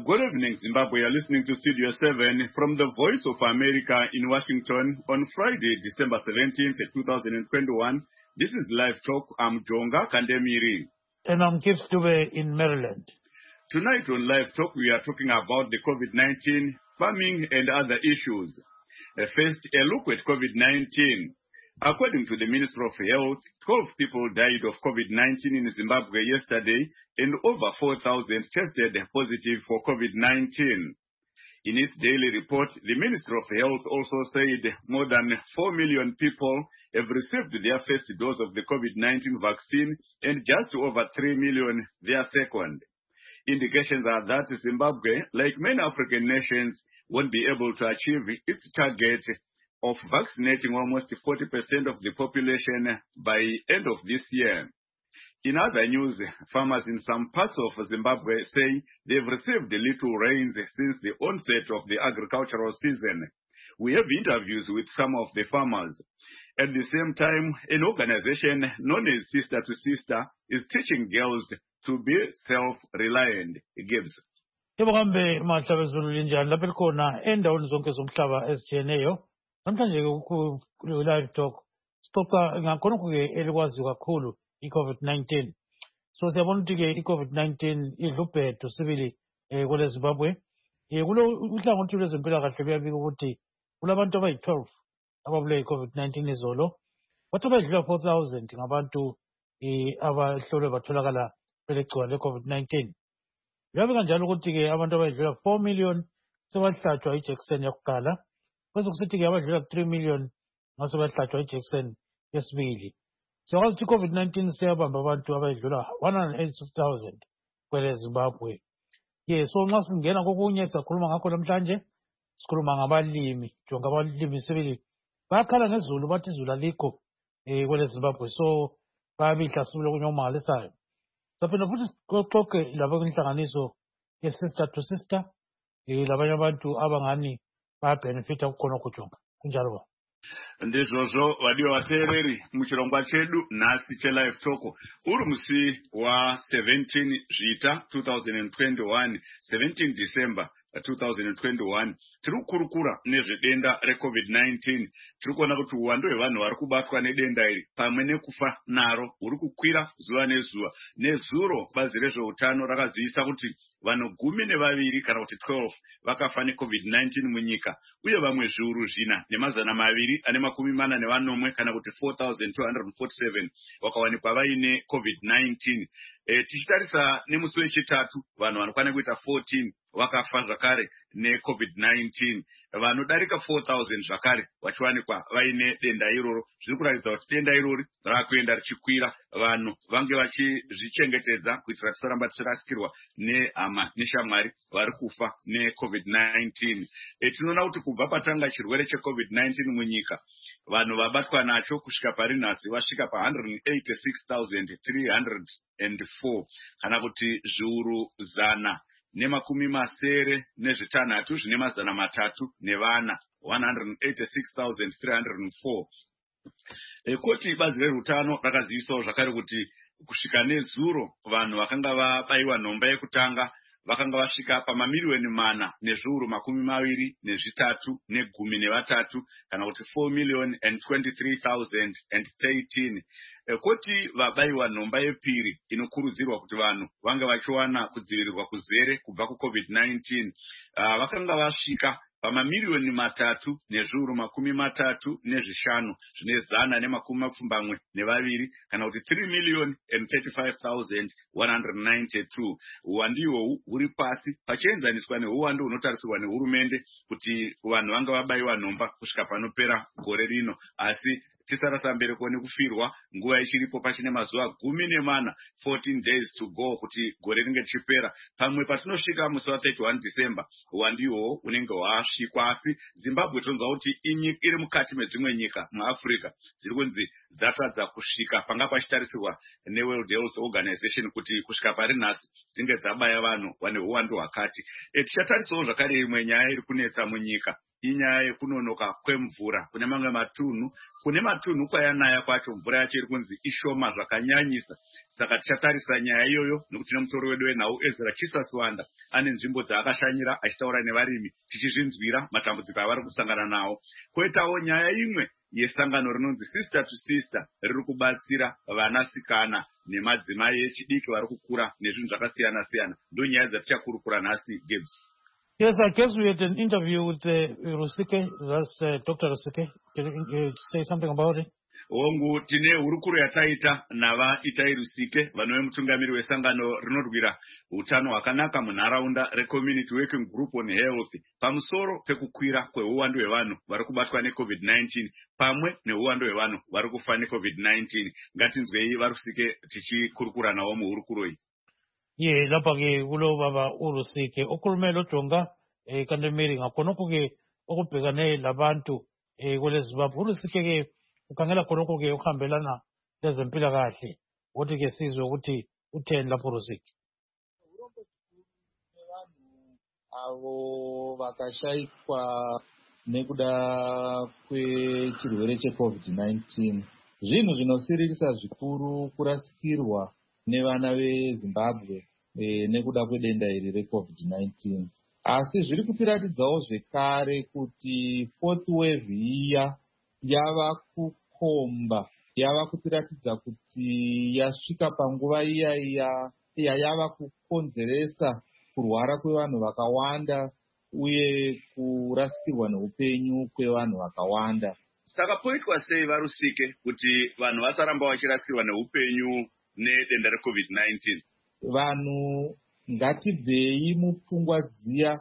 Good evening, Zimbabwe. You're listening to Studio 7 from the Voice of America in Washington on Friday, December 17th, 2021. This is Live Talk. I'm Jonga Kandemiri. And I'm Gibbs Dube in Maryland. Tonight on Live Talk, we are talking about the COVID-19, farming, and other issues. First, a look at COVID-19. According to the Minister of Health, 12 people died of COVID-19 in Zimbabwe yesterday, and over 4,000 tested positive for COVID-19. In its daily report, the Minister of Health also said more than 4 million people have received their first dose of the COVID-19 vaccine, and just over 3 million their second. Indications are that Zimbabwe, like many African nations, won't be able to achieve its target of vaccinating almost 40% of the population by end of this year. In other news, farmers in some parts of Zimbabwe say they've received little rains since the onset of the agricultural season. We have interviews with some of the farmers. At the same time, an organization known as Sister to Sister is teaching girls to be self-reliant. Gibbs. Ibuhambe mahlabezulu linjani lapha likhona endaweni zonke zomhlaba ezitshiyeneyo. Namhlanje ku-Live Talk sixoxa ngakhonokho-ke elikwaziyo kakhulu i-COVID-19. So siyabona ukuthi-ke i-COVID-19 idla ubhedu sibili kwele Zimbabwe. Uhlangothi lwezempilakahle luyabika ukuthi kulabantu abayi-12 ababulawe yi-COVID-19 izolo. Bathu abadlula 4,000 ngabantu abahlolwe batholakala belegciwane le-COVID-19. Kuyabika njalo ukuthi-ke abantu abadlula 4 million sebahlatshwa ijekiseni yakuqala. Bese kusithi-ke abadlula 3 million ngase bahlatshwa ijekiseni yesibili. Siyakwazi ukuthi i-COVID-19 siyabamba abantu abadlula 186,000 kwele Zimbabwe. So nxa singena kokunye siyakhuluma ngakho namhlanje, sikhuluma ngabalimi, jonga abalimi sibili bayakhala ngezulu bathi izulu alikho kwele Zimbabwe, so bayabihla sibili okunye okumangalisayo. Saphinda futhi sixoxe labo kwinhlanganiso ye-Sister to Sister, labanye abantu abangani bayabenefita kukhona kujonga kunjalo ba. Ndizvozvo vadiwa vateereri muchirongwa chedu nhasi chelive talk uri musi wa17 zvita 2021 17 December 2021 tiri kukurukura nezvedenda reCovid-19. Tiri kuona kuti uwandu hwevanhu vari kubatwa nedenda iri pamwe nekufa naro huri kukwira zuva nezuva. Nezuro bazi rezveutano rakazivisa kuti vanhu 12 kana kuti 12 vakafa neCovid-19 munyika, uye vamwe zviuru zvina nemazana maviri ane makumi mana nevanomwe kana kuti 4,247 vakawanikwa vaine COVID-19. Tichitarisa nemusi wechitatu vanhu vanokwana kuita 14 vakafa zvakare neCovid-19, vanodarika 4,000 zvakare vachiwanikwa vaine denda iroro. Zviri kuratidza kuti denda irori rakuenda richikwira, vanhu vange vachizvichengetedza kuitira tisaramba tichirasikirwa nehama neshamwari vari kufa neCovid-19. Tinoona kuti kubva patanga chirwere cheCovid-19 munyika, vanhu vabatwa nacho kusvika pari nhasi vasvika pa186,304 kana kuti zviuru zana nemakumi masere nezvitanhatu zvine mazana matatu nevana 186,304. Koti bazi rezveutano rakazivisawo zvakare kuti kusvika nezuro vanhu vakanga vabayiwa nhomba yekutanga vakanga vasvika pamamiliyoni mana nezviuru makumi maviri nezvitatu negumi nevatatu kana kuti 4,023,013. Koti vabayiwa nhomba yepiri inokurudzirwa kuti vanhu vange vachiwana kudzivirirwa kuzere kubva kuCovid-19 vakanga vasvika pamamiliyoni matatu nezviuru makumi matatu nezvishanu zvine zana nemakumi mapfumbamwe nevaviri kana kuti 3,035,192. Uwandu ihwohwu huri pasi pachienzaniswa neuwandu hunotarisirwa nehurumende kuti vanhu vanga vabayiwa nhomba kusvika panopera gore rino. Asi tisarasa mberi kuone kufirwa nguva ichiripo pachine mazuva 14 days to go kuti gore ringe richipera. Pamwe patinosvika musi wa31 December uwandu ihwohwo unenge hwasvikwa. Asi Zimbabwe tonzwa kuti iri mukati medzimwe nyika muAfrica dziri kunzi dzatadza kusvika panga pachitarisirwa neWorld Health Organization kuti kusvika pari nhasi dzinge dzabaya vanhu vane uwandu hwakati. Tichatarisawo zvakare imwe nyaya iri kunetsa munyika inyaya yekunonoka kwemvura. Kune mamwe matunhu, kune matunhu kwayanaya kwacho mvura yacho iri kunzi ishoma zvakanyanyisa. Saka tichatarisa nyaya iyoyo nekuti nemusoro wedu wenhau Ezra Chisaswanda ane nzvimbo dzaakashanyira achitaura nevarimi tichizvinzwira matambudziko avari kusangana nawo. Koitawo nyaya imwe yesangano rinonzi Sister to Sister riri kubatsira vanasikana nemadzimai echidiki vari kukura nezvinhu zvakasiyana siyana. Ndo nyaya dzatichakurukura nhasi, Gibbs. Yes, I guess we had an interview with Rusike. That's Dr. Rusike. Can you say something about it? Hongu tine hurukuro yataita navaItai Rusike vanove mutungamiri wesangano rinorwira utano hwakanaka munharaunda reCommunity Working Group on Health pamusoro pekukwira kweuwandu hwevanhu vari kubatwa neCovid-19 pamwe neuwandu hwevanhu vari kufa neCovid-19. Ngatinzwei vaRusike tichikurukura navo muhurukuro iyi. Ye lapha ke kulo baba uRusike okhulumela ojonga kantemeli ngakhonokho ke okubhekane labantu kweleZimbabwe. uRusike ke ukhangela khonokho ke ukuhambelana lezempilakahle. Ukuthi ke sizwe ukuthi utheni lapho uRusike. Avo vakashayikwa nekuda kwechirwere cheCovid-19 zvinhu zvinosiririsa zvikuru kurasikirwa nevana veZimbabwe nekuda kwedenda iri reCovid-19. Asi zviri kutiratidzawo zvekare kuti fourth wave iya yava kukomba, yava kutiratidza kuti yasvika panguva iya yava kukonzeresa kurwara kwevanhu vakawanda uye kurasikirwa neupenyu kwevanhu vakawanda. Saka poitwa sei vaRusike kuti vanhu vasaramba vachirasikirwa neupenyu nedenda reCovid-19? Vanhu ngatibvei mupfungwa dziya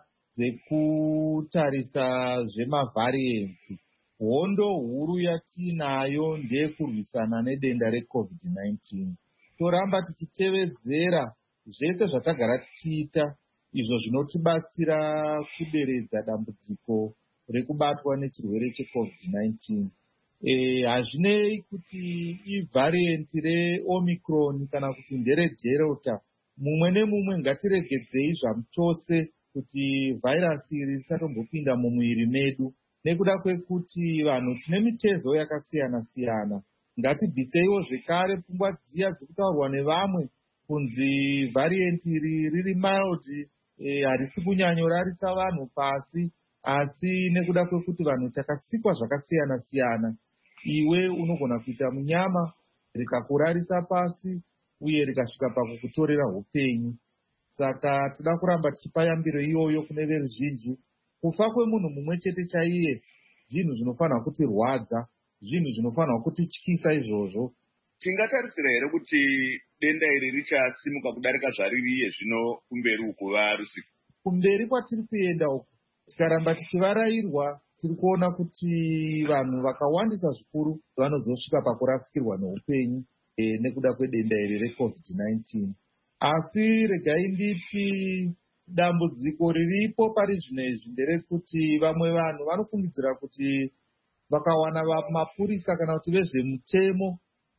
dzekutarisa zvemavhariensi. Hondo huru yatinayo ndeyekurwisana nedenda reCovid-19. Toramba tichitevedzera zvese zvatagara tichiita izvo zvinotibatsira kuderedza dambudziko rekubatwa nechirwere cheCovid-19. Hazvinei kuti ivharienti reOmicron kana kuti ndereDelta. Mumwe nemumwe ngatiregedzei zvamutose kuti vhairasi iri risatombopinda mumuviri medu. Nekuda kwekuti vanhu tine mitezo yakasiyana siyana. Ngatibviseiwo zvekare pfungwa dziya dzekutaurwa nevamwe kunzi vharienti iri riri mild, harisi kunyanyorarisa vanhu pasi, asi nekuda kwekuti vanhu takasikwa zvakasiyana siyana. Iwe unogona kuita munyama rikakurarisa pasi uye rikasvika pakukutorera upenyu. Saka toda kuramba tichipa yambiro iyoyo kune veruzhinji. Kufa kwemunhu mumwe chete chaiye zvinhu zvinofanira kutirwadza, zvinhu zvinofanira kutityisa izvozvo. Tingatarisira here kuti denda iri richasimuka kudarika zvaririye zvino kumberi uku vaRusike? Kumberi kwatiri kuenda uku, tikaramba tichivarairwa, tiri kuona kuti vanhu vakawandisa zvikuru vanozosvika pakurasikirwa neupenyu nekuda kwedenda iri reCovid-19. Asi regai nditi dambudziko riripo pari zvino izvi nderekuti vamwe vanhu vanofungidzira kuti vakawana mapurisa kana kuti vezvemutemo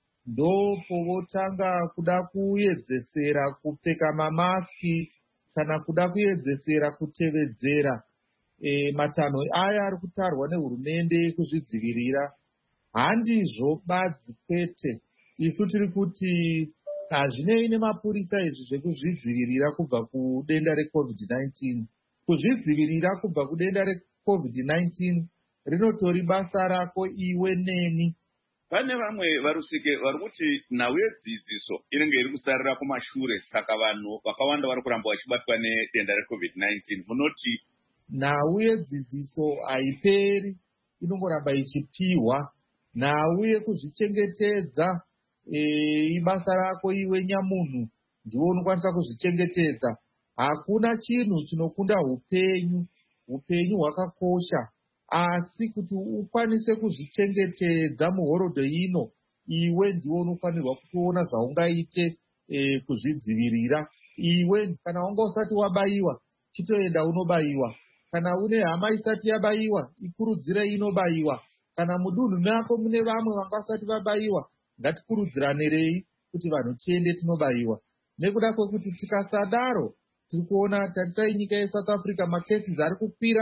ndopovotanga kuda kuedzesera kupfeka mamaski kana kuda kuedzesera kutevedzera matanho aya ari kutarwa nehurumende kuzvidzivirira. Handizvo badzi kwete. Isu tiri kuti hazvinei nemapurisa izvi zvekuzvidzivirira kubva kudenda reCovid-19. Kuzvidzivirira kubva kudenda reCovid-19 rinotori basa rako iwe neni. Pane vamwe vaRusike vari kuti nhau yedzidziso inenge iri kusarira kumashure, saka vanhu vakawanda vari kuramba vachibatwa nedenda reCovid-19. Munoti nhau yedzidziso haiperi, inongoramba ichipiwa. Nhau yekuzvichengetedza ibasa rako iwe nyamunhu, ndiwe unokwanisa kuzvichengetedza. Hakuna chinhu chinokunda upenyu. Upenyu hwakakosha. Asi kuti ukwanise kuzvichengetedza muhorodho ino, iwe ndiwe unofanirwa kutoona zvaungaite kuzvidzivirira. Iwe kana wanga usati wabayiwa, chitoenda unobayiwa. Kana une hama isati yabayiwa, ikurudzire inobayiwa. Kana mudunhu mako mune vamwe vanga vasati vabayiwa, ngatikurudziranirei kuti vanhu tiende tinobayiwa. Nekuda kwekuti tikasadaro, tiri kuona taritai nyika yeSouth Africa, makesi ari kukwira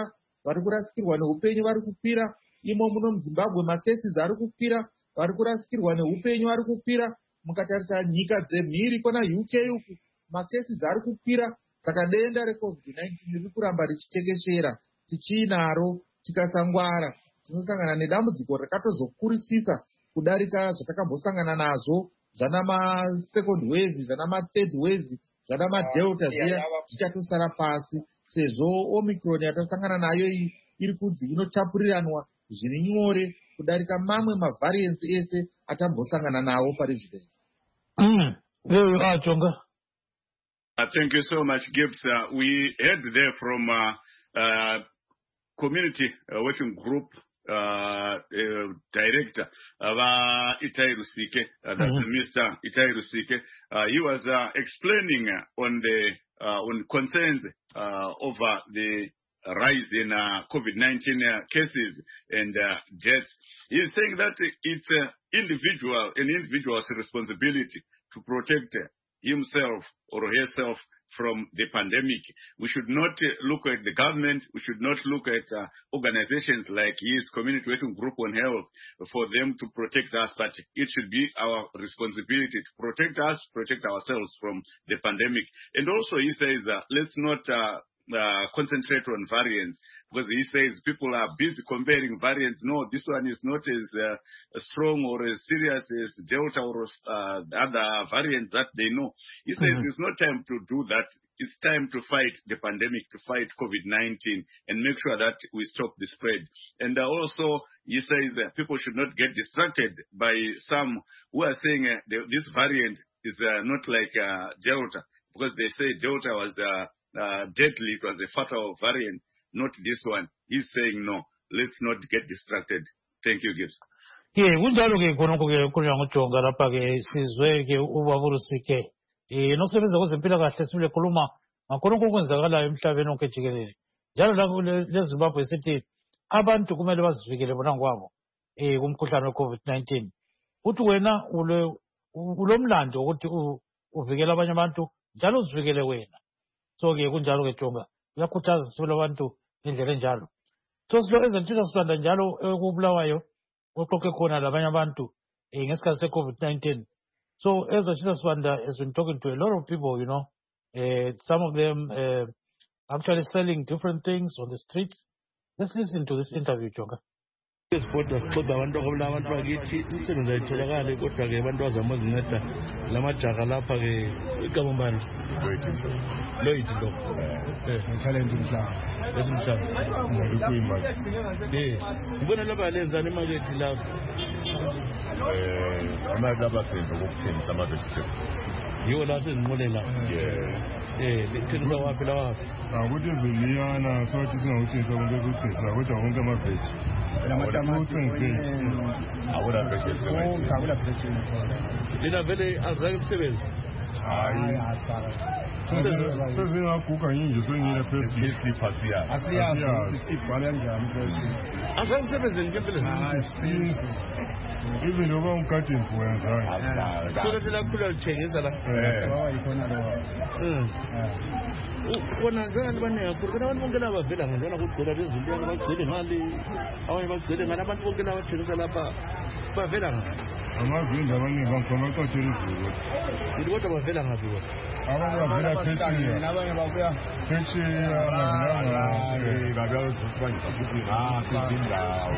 vari kurasikirwa neupenyu vari kukwira. Imo muno muZimbabwe makesis ari kukwira, vari kurasikirwa neupenyu ari kukwira. Mukatarisa nyika dzemhiri kona UK uku makesis ari kukwira. Saka denda reCovid-19 riri kuramba richitekeshera. Tichinaro tikasangwara tinosangana nedambudziko rakatozokurisisa kudarika zvatakambosangana nazvo zvana ma-second wave, zvana ma-third wave, zvana ma-delta zviya zvichatosara pasi, sezvo omicron yatasangana nayo iyi iri kunzi inotapuriranwa zviri nyore kudarika mamwe mavariants ese atambosangana nawo pari zvino. There you are, Chonga. Thank you so much, Gibbs. We heard there from community working group director Itai Rusike, that's Mr. Itai Rusike. He was explaining on concerns over the rise in COVID-19 cases and deaths. He's saying that it's an individual's responsibility to protect himself or herself from the pandemic. We should not look at the government. We should not look at organizations like his community working group on health for them to protect us, but it should be our responsibility to protect us, protect ourselves from the pandemic. And also he says, let's not concentrate on variants, because he says people are busy comparing variants. No, this one is not as strong or as serious as Delta or other variants that they know. He says it's not time to do that. It's time to fight the pandemic, to fight COVID-19 and make sure that we stop the spread. And also he says people should not get distracted by some who are saying this variant is not like Delta, because they say Delta was deadly, it was a fatal variant, not this one. He's saying no, let's not get distracted. Thank you, Gibbs. Kunjalo ke khonokho ke kunya ngojonga lapha ke sizwe ke ubaburusike nosebenza kwezempilakahle sibile khuluma ngakhonokho okwenzakalayo emhlabeni wonke jikelele. Njalo la leZimbabwe sithi abantu kumele bazivikele bona ngokwabo kumkhuhlane weCovid-19. Uthi wena ulomlando ukuthi uvikele abanye abantu njalo uzivikele wena. So ke kunjalo ke Jonga uyakhuthaza sibele abantu indlela enjalo. So silo ezentshintsha sibanda njalo ekubulawayo oqoqe khona labanye abantu ngesikhathi seCovid-19. So ezentshintsha sibanda has been talking to a lot of people, you know, some of them actually selling different things on the streets. Let's listen to this interview, Jonga. Kodwa abantu abantu bakithi umsebenzi ayitholakala kodwa ke abantu bazama uzinceda lamajaha lapha ke igama mbani Lloyd lo talent umhlaba esimhlaba ngikuyimbathi ngibona lapha lenzani emarket lapha imali abasenza ukuthengisa ama vegetables yiwo la sezinqolela lithengisa waphi la waphi ukuthi eziliyana sothi singawuthengisa konke esiwuthengisa kodwa konke amaveji awula veji lina vele azange msebenzi hayi sezingaguga nje sengile phezulu phasiya asiyazi sibhala njani phezulu azange msebenzi nje phela even though I'm cutting for so that la khula uthengisa la wayikhona lo wona ngani baningi kakhulu abantu bonke laba vela ngizona kugcwele izinto abagcwele imali abanye bagcwele ngani abantu bonke laba bathengisa lapha bavela ngaphi amazinda abaningi bangikhona baqothela izulu kodwa bavela ngaphi wona abanye bavela phetsheya abanye babuya phetsheya babeyazisibangisa futhi ngaphi indawo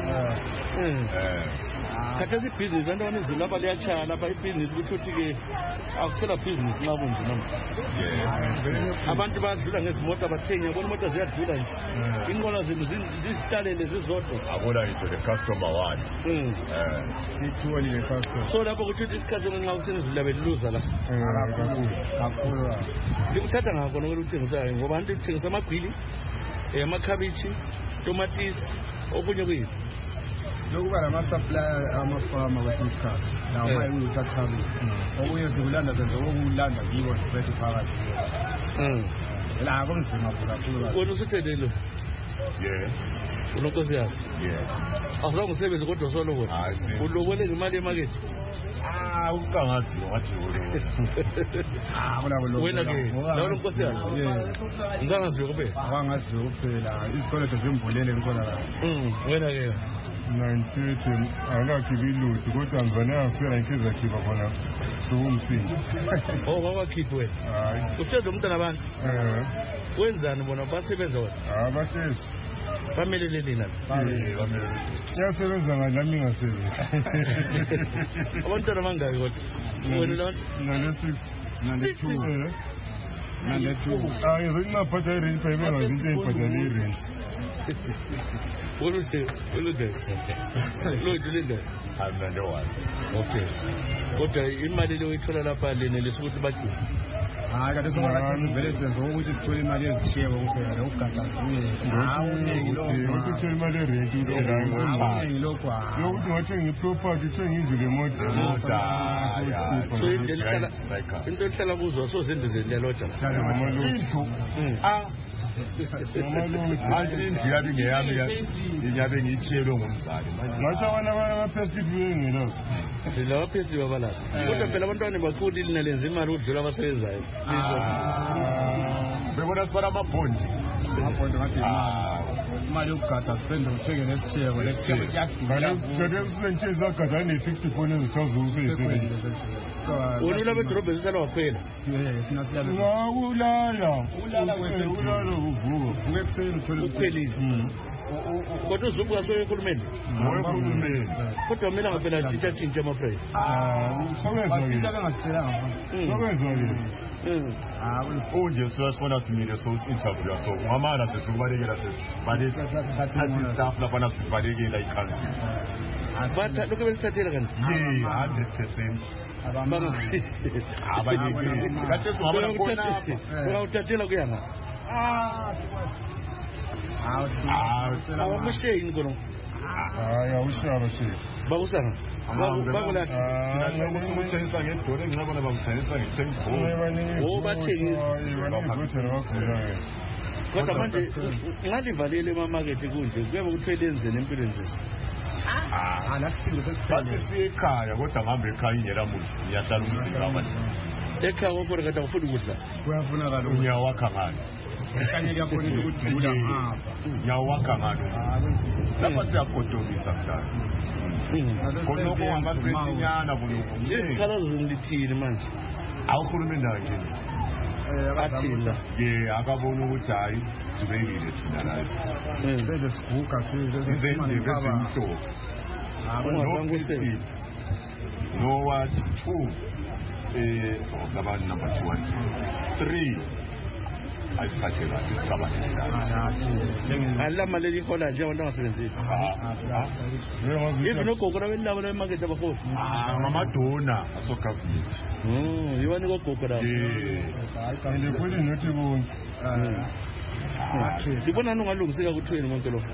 khathesi ibhizinisi abantu abaninzi lapha liyatshaya lapha ibhizinisi kuthuthi-ke akusela bhizinisi nxa kunje namhla abantu badlula ngezimota bathenga yabona imota ziyadlula nje inqola zenu zizihlalele zizodwa abona ngisho the customer one ithuwani le customer so lapho kuthuthi isikhathi nxa usenizula beliluza la kakhulu likuthatha ngakho nokumele uthengisayo ngoba abantu kuthengisa amagwili amakhabishi tomatisi okunye kuyini lokuba lama-supplier amafama kwesinye isikhathi lawo mayekuyuthathabi okunye zikulanda zenza okulanda kiwo bethu phakathi la kunzima kakhulu wena usuthelelo Unonkosi yakho? Azange usebenze kodwa solobola. Ulobole ngemali emarket. Ukangaziwa wathi wena ke lawo Nkosi yakho? Ungangaziwa kuphela? Awangaziwa kuphela. Isikole sezimvulele ngikona la. Wena ke 9:30 akakhiphi ilutho kodwa ngizona ngifika inhliziyo yakhipa khona sokumsinda. Wawakhiphi wena? Hayi. Usenze umntana abantu? Wenzani bona basebenza wena? Bahlezi. Bamelele nina? Bamelele. Siyasebenza nami ngasebenzi. Abantwana bangaki kodwa? Wena lo? Nale 6. Nale 2. Nale 2. Hayi ngingaphatha irent phela ngazinto ezibhadala irent. Ulude. Lodulinde. Andandewani. Okay. Kodwa imali le uyithola lapha lene lesukuthi bathi. Hayi kade sokuthi vele senzo ukuthi sithole imali ezithiyeko kuphela ukugada kuye. Unengi lo. Ukuthi imali erent uphela. Unengi lokho. Lokuthi wathenga iproperty uthenga indlu lemoto. So into ehlala kuzo sozindizeni leloja. Indlu. Indlu yabi ngeyami inyabe ngiyithiyelwe ngumzali. Ngathi abana-phesiti bengelo. Lawa phesiti babalasa. Kodwa phela abantwana bakhulu linalenza imali ukudlula abasebenzayo. Bebona sibala amabhondi. Amabhondi ngathi imali yokugada sipende uthenge nesithiyeko lesithiyeko siyadula. Kade kusentsheni zagada ne-50 ezithoza ukuseyisebenzi. Wena ulaba edorobheni sisala wakhwela? Ulala uvuka. Vuka ekuseni uthole ukhwelile. Kodwa uzubuka soyehulumeni? Ngoyehulumeni. Kodwa mina ngaphela tshintsha ama-price. Sokwezwa-ke. Unje siyasibona simile so-interview so ngamana sesikubalekela staff laphana sibalekela ikhansila. Lokhu besithathela kanti? 100%. Abalekeli. Kade singabona khona apha. Ungawuthathela kuyanga? Awamusheyi ngono. Hayi awushaba shehe. Bakusanga? Bakulahla? Ukuthengisa ngedolo engingabona bakuthengisa nge-10. Bathengisa. Kodwa manje ngalivalele emamakethe kunje kuyabe kuthwele enzeni empilweni zethu. Bathi siye ekhaya kodwa ngihambe ekhaya ingela muntu ngiyahlala umzimba abantu. Ekhaya kokho kade awufuni ukudla. Kuyafuna kaloku. Ngiyawakha ngalo. Kanye kuyakhona ukuthi ngula ngapha. Ngiyawakha ngalo. Lapha siyagodolisa mhlawumbe. Konoko wangasesinyana kunuko. Izikhalazo zingilithini manje? Awuhulumeni akhe. Athina. Akabona ukuthi hayi sibekile thina la. Bese siguga Izindebe ezimhlophe. No what 2 number 2 3 ayisiphathela isicabane ala mali lihola nje abantu abangasebenzisi. Even ogogo labo lemarket abakhona. Ngamadona aso government. Yibani kogogo la. Ende futhi nothi bonke. Libona ungalungiseka kuthweni konke lokho.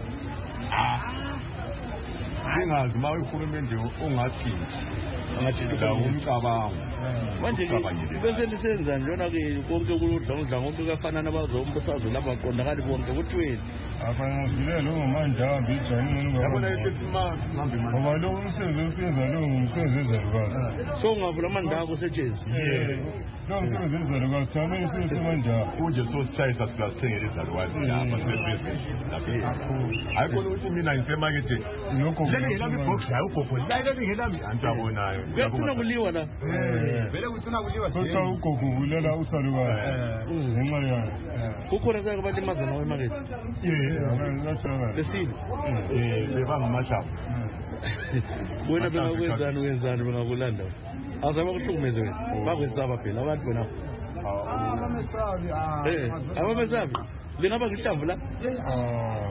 Singazi uma uhulumende ongathinti. La umcabango. Manje bese lisenza njona ke konke kuludla konke kuyafana nabazombusazo lapha qondakali bonke kuthweni. Afana ngilelo ngomanda bijani ngoba. Yabona esetima ngambe manje. Ngoba lo umsebenzi usenza lo ngumsebenzi ezalukazi. So ngavula amanda akho setshezi. Lo msebenzi ezalukazi thana isesemanda. Kunje so sitshayisa sikuthengela izalukazi lapha sibese. Ayikho ukuthi mina ngisemarket. Lokho ngiyelami box la ugogo. La ke ngiyelami antabonayo. Kuyafuna kuliwa la. Vele kuthina kuliwa sithe ugogo ulela usalukazi. Ngenxa yayo. Kukhona sake balimazana wemarket. Lesini. Bebangamashaba. Wena bengakwenzani bengakulanda. Azama ukuhlukumeza wena. Bakwesaba phela abantu bona. Abamesabi. Abamesabi. Lingaba ngihlamvu la.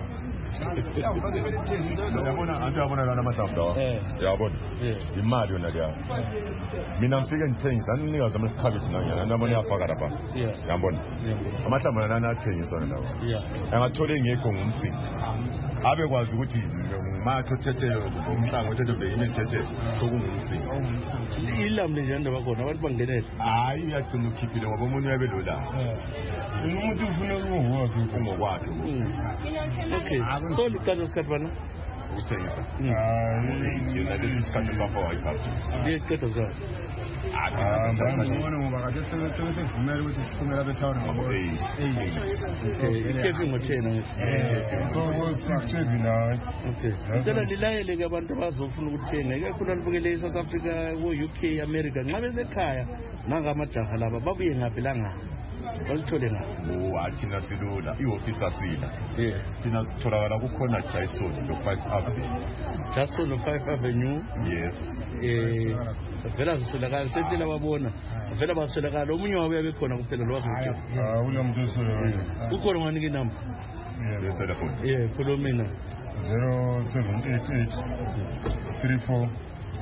yabona antu yabona lana matafula yabona imali yona leya mina ngifike ngithengisa anginikazi amakhabithi nanyana nabona yafaka lapha yabona amahlamvu lana athengiswa nawo angathola engekho ngumfini abe kwazi ukuthi matho thethelo umhlango thethelo imithethe sokungumfini ilamle nje ndaba khona abantu bangenele hayi yagcina ukhiphile ngoba umuntu uyabelola umuntu ufuna ukuwakhe ungokwakhe okay so liqhaza isikhathi bana ukuthengisa yena lesikhathi lapho ayiphatha ndiqeda zona ngibona ngoba kade sesivumela ukuthi siphumela bethawuni ngoba ikhefi ngothena so 67 hayi okay ngicela lilayele ke abantu abazofuna ukuthenga ikakhulu alibukele eSouth Africa ko-UK America nxa besekhaya nangamajaha laba babuye ngaphi langaphi balithole ngaphi thina silula ihofisi asila thina sitholakala kukhona Jason lo-5 Avenue Jason lo-5 Avenue yes vela sisolakala sentela babona vela basolakala omunye wabuya bekhona kuphela lo wasengitshela unamuntu osolakala ukhona nganike inamba yeselefoni khuluma mina 0788 34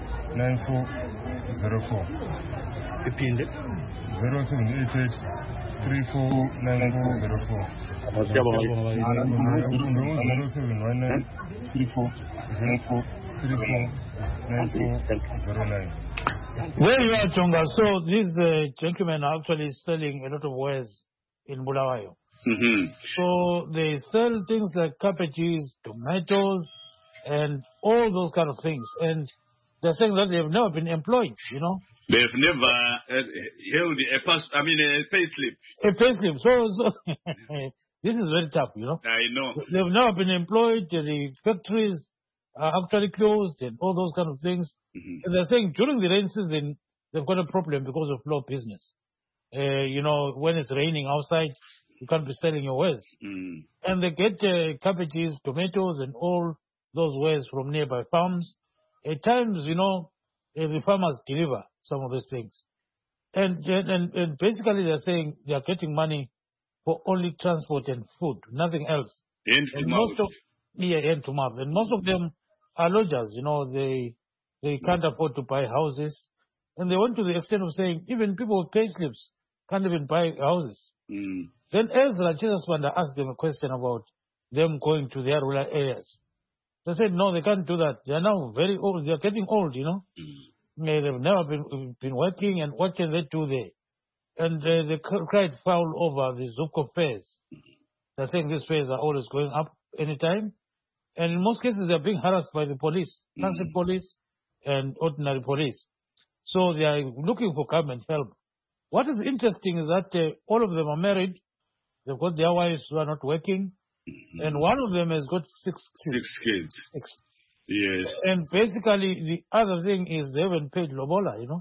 9404 iphinde 0788 349404 0719 34 9409. There you are, Chonga. So these gentlemen are actually selling a lot of wares in Bulawayo. So they sell things like cabbages, tomatoes, and all those kind of things. And they're saying that they've never been employed, you know. They've never held a pay slip. A pay slip. So this is very tough, you know. I know. They've never been employed. The factories are actually closed and all those kind of things. And they're saying during the rain season, they've got a problem because of low business. You know, when it's raining outside, you can't be selling your wares. And they get cabbages, tomatoes, and all those wares from nearby farms. At times, you know, the farmers deliver some of these things. And basically they're saying they're getting money for only transport and food, nothing else. Hand to mouth. Hand to mouth. And most of them are lodgers, you know, they can't afford to buy houses. And they went to the extent of saying even people with pay slips can't even buy houses. Then Ezra Chesaswanda asked them a question about them going to their rural areas. They said, no, they can't do that. They are now very old. They are getting old, you know. They've never been working, and what can they do there? And they cried foul over the Zupco fares. They're saying these fares are always going up anytime. And in most cases, they're being harassed by the police, council police and ordinary police. So they are looking for government help. What is interesting is that all of them are married. They've got their wives who are not working. And one of them has got six kids. Yes. And basically, the other thing is they haven't paid Lobola, you know.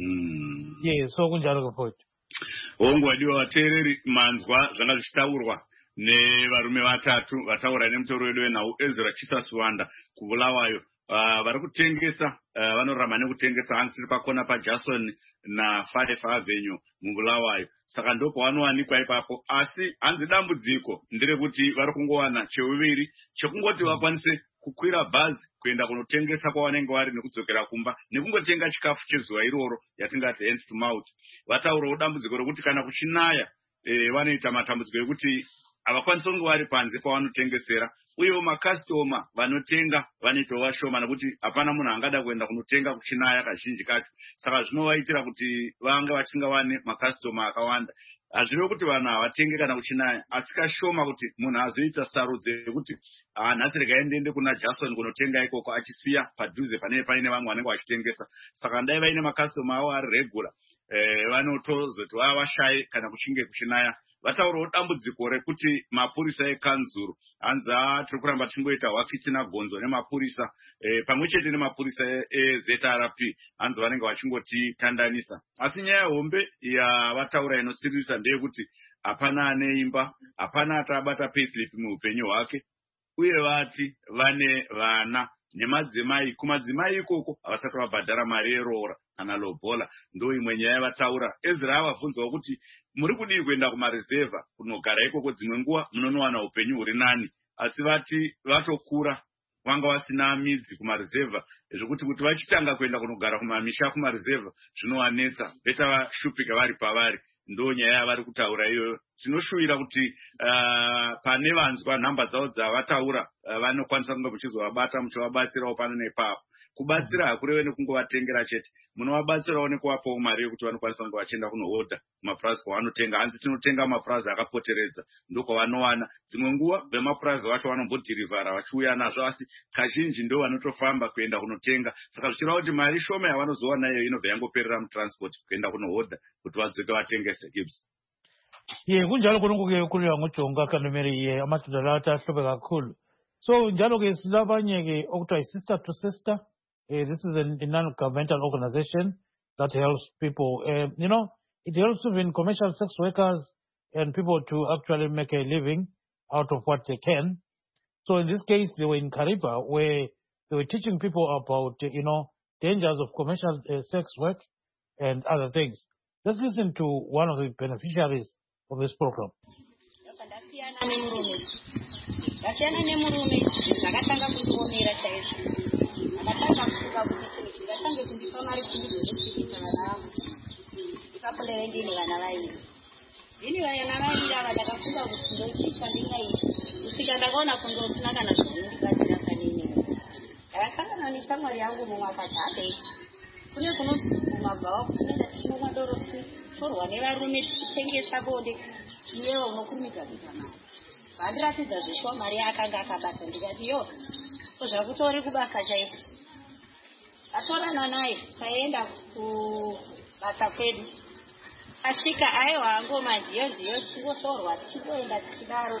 Yeah, so kunjalo point. Ongwadiwa watereri manzwa zvanga zvichitaurwa nevarume vatatu vataura nemutoro wedu wenhau Ezra Chisaswanda kuBulawayo. Vari kutengesa vanoramba nekutengesa hanzi tiri pakona paJason na5 Avenue muBulawayo. Saka ndo pavanowanikwa ipapo, asi hanzi dambudziko nderekuti vari kungowana cheuviri chekungoti vakwanise kukwira bhazi kuenda kunotengesa kwavanenge vari nekudzokera kumba nekungotenga chikafu chezuva iroro yatingati hand to mouth. Vataurawo dambudziko rekuti kana kuchinaya vanoita matambudziko ekuti havakwanisi kunge vari panze pavanotengesera, uyewo makastoma vanotenga vanoitawo vashoma nekuti hapana munhu angada kuenda kunotenga kuchinaya kazhinji kacho. Saka zvinovaitira kuti vange vasingawane makastoma akawanda. Hazvirevo kuti vanhu havatenge kana kuchinaya, asi kashoma kuti munhu azoita sarudzo yekuti nhasi regai ndiende kuna Jason kunotenga ikoko achisiya padhuze paine vamwe vanenge vachitengesa. Saka dai vaine makastoma avo ari regula, vanotozoti vavashaye kana kuchinge kuchinaya. Vataurawo dambudziko rekuti mapurisa ekanzuru hanzi tiri kuramba tingoita hwakitina gonzo nemapurisa pamwe chete nemapurisa eZRP hanzi vanenge vachingoti tandanisa. Asi nyaya hombe yavataura inosirisa ndeyekuti hapana ane imba, hapana atabata payslip muupenyu hwake, uye vati vane vana nemadzimai. Kumadzimai ikoko havasati vabhadhara mari yerora kana lobola. Ndo imwe nyaya vataura. Ezra avabvunzwa kuti muri kudii kuenda kumareserva kunogara ikoko, dzimwe nguva munonowana upenyu huri nani asi vatokura wanga wasina midzi kumareserva zvokuti kuti vachitanga kuenda kunogara kumamisha kumareserva zvinovanetsa beta vashupika vari pavari. Ndo nyaya yavari kutaura iyoyo. Tinoshuvira kuti pane vanzwa nhamba dzavo dzavataura vanokwanisa kunge muchizovabata muchivabatsirawo pano nepapo. Kubatsira hakureve nekungovatengera chete, munovabatsirawo nekuvapawo mari yokuti vanokwanisa kunge vachienda kunohodha mapurazi kwavanotenga. Hanzi tinotenga mapurazi akapoteredza ndokwavanowana. Dzimwe nguva vemapurazi vacho vanombodhirivhara vachiuya nazvo, asi kazhinji ndo vanotofamba kuenda kunotenga. Saka zvichireva kuti mari shoma yavanozowana iyoyo inobva yangoperera mutransport kuenda kunohodha kuti vadzoke vatengese Gibbs. Kunjalo kunokuke kulira ngojonga kanomeri amatunda lawa ahlobe kakhulu. So njalo ke silabanye ke okuthiwa sister to sister. This is a non-governmental organization that helps people. It helps even commercial sex workers and people to actually make a living out of what they can. So in this case, they were in Kariba, where they were teaching people about, dangers of commercial sex work and other things. Let's listen to one of the beneficiaries of this program. Vandiratidza zvishoma mari akanga akabata ndikati yo zvakutori kubasa chaiko. Atorana naye taenda kubasa kwedu. Asvika aiwa angoma ndiyo tingotorwa tichienda tichidaro.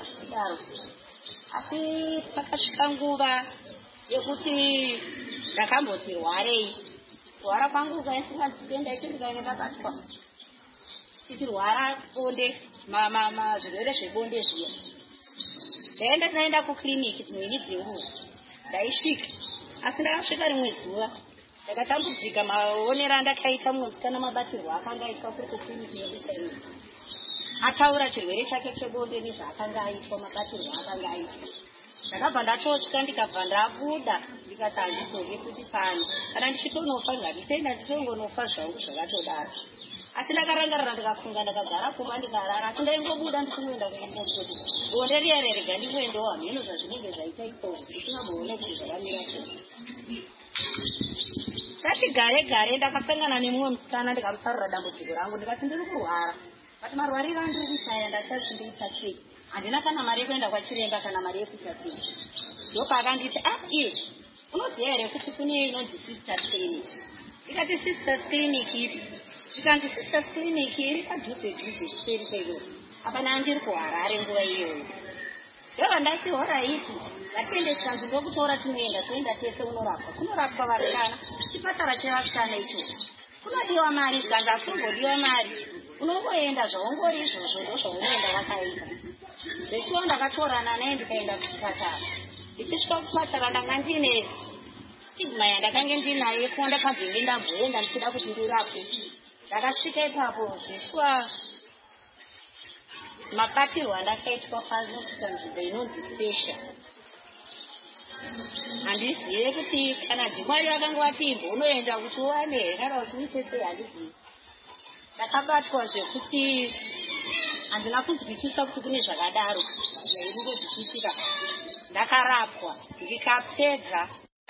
Asi pakasvika nguva yekuti ndakamboti rwarei. Kurwara kwangu kaisina chitenda ichi ndikabatwa. Tichirwara bonde zvirwere zvebonde zviya. Ndaenda kukiriniki dzimweni dzenguva ndaisvika, asi ndakasvika rimwe zuva ndakatambudzika maonero andakaita musikana mabatirwo akanga aitwa kuri kukiriniki yedusaini. Ataura chirwere chake chebonde nezvaakanga aitwa mabatirwo akanga aitwa. Ndakabva ndatosvika ndikabva ndabuda ndikati handizonge kuti pano kana ndichitonofa nganditenda nditongonofa zvangu zvakatodaro. Asi ndakarangarira ndikafunga ndakagara kumba ndikarara asi ndaingobuda ndichinoenda kumboti bonde riya rega ndingoendawo hameno zvazvinenge zvaita ikoko ndisingamboone kuti zvakamira sei. Ndati gare ndakasangana nemumwe musikana ndikamutarira dambudziko rangu ndikati ndiri kurwara. Bati marwariro andiri kushaya ndasati ndinoita sei. Handina kana mari yekuenda kwachiremba kana mari yekuchapinda. Ndopakanditi iye unoziva here kuti kune inonzi Sisters Clinic. Ndikati Sisters Clinic ipi. Chikanzi Sisters Clinic iri padhuze kuseri kwaiyo. Apana andiri kuHarare nguva iyoyo. Ndobva ndati horaiti ngatiende chikanzi ndokutora toenda tese unorapwa. Kunorapwa vasikana chipatara chevasikana icho. Kunodiwa mari chikanzi akungodiwa mari. Unongoenda zvaungori izvozvo ndozvaunoenda vakaita. Zvechiwo ndakatorana naye ndikaenda kuchipatara. Ndichisvika kuchipatara ndanga ndine stigma yandakange ndinayo kuva ndakabve ndamboenda ndichida kuti ndirapwe. Ndakasvika ipapo zvishwa mabatirwo andakaitwa panokuita nzvimbo inonzi Pesha. Handizive kuti kana Mwari vakangovati imbo unoenda kuti uwane kana kuti uite sei handizivi. Ndakabatwa zvekuti handina kunzwisisa kuti kune zvakadaro zvainenge zvichiitika. Ndakarapwa ndikapedza.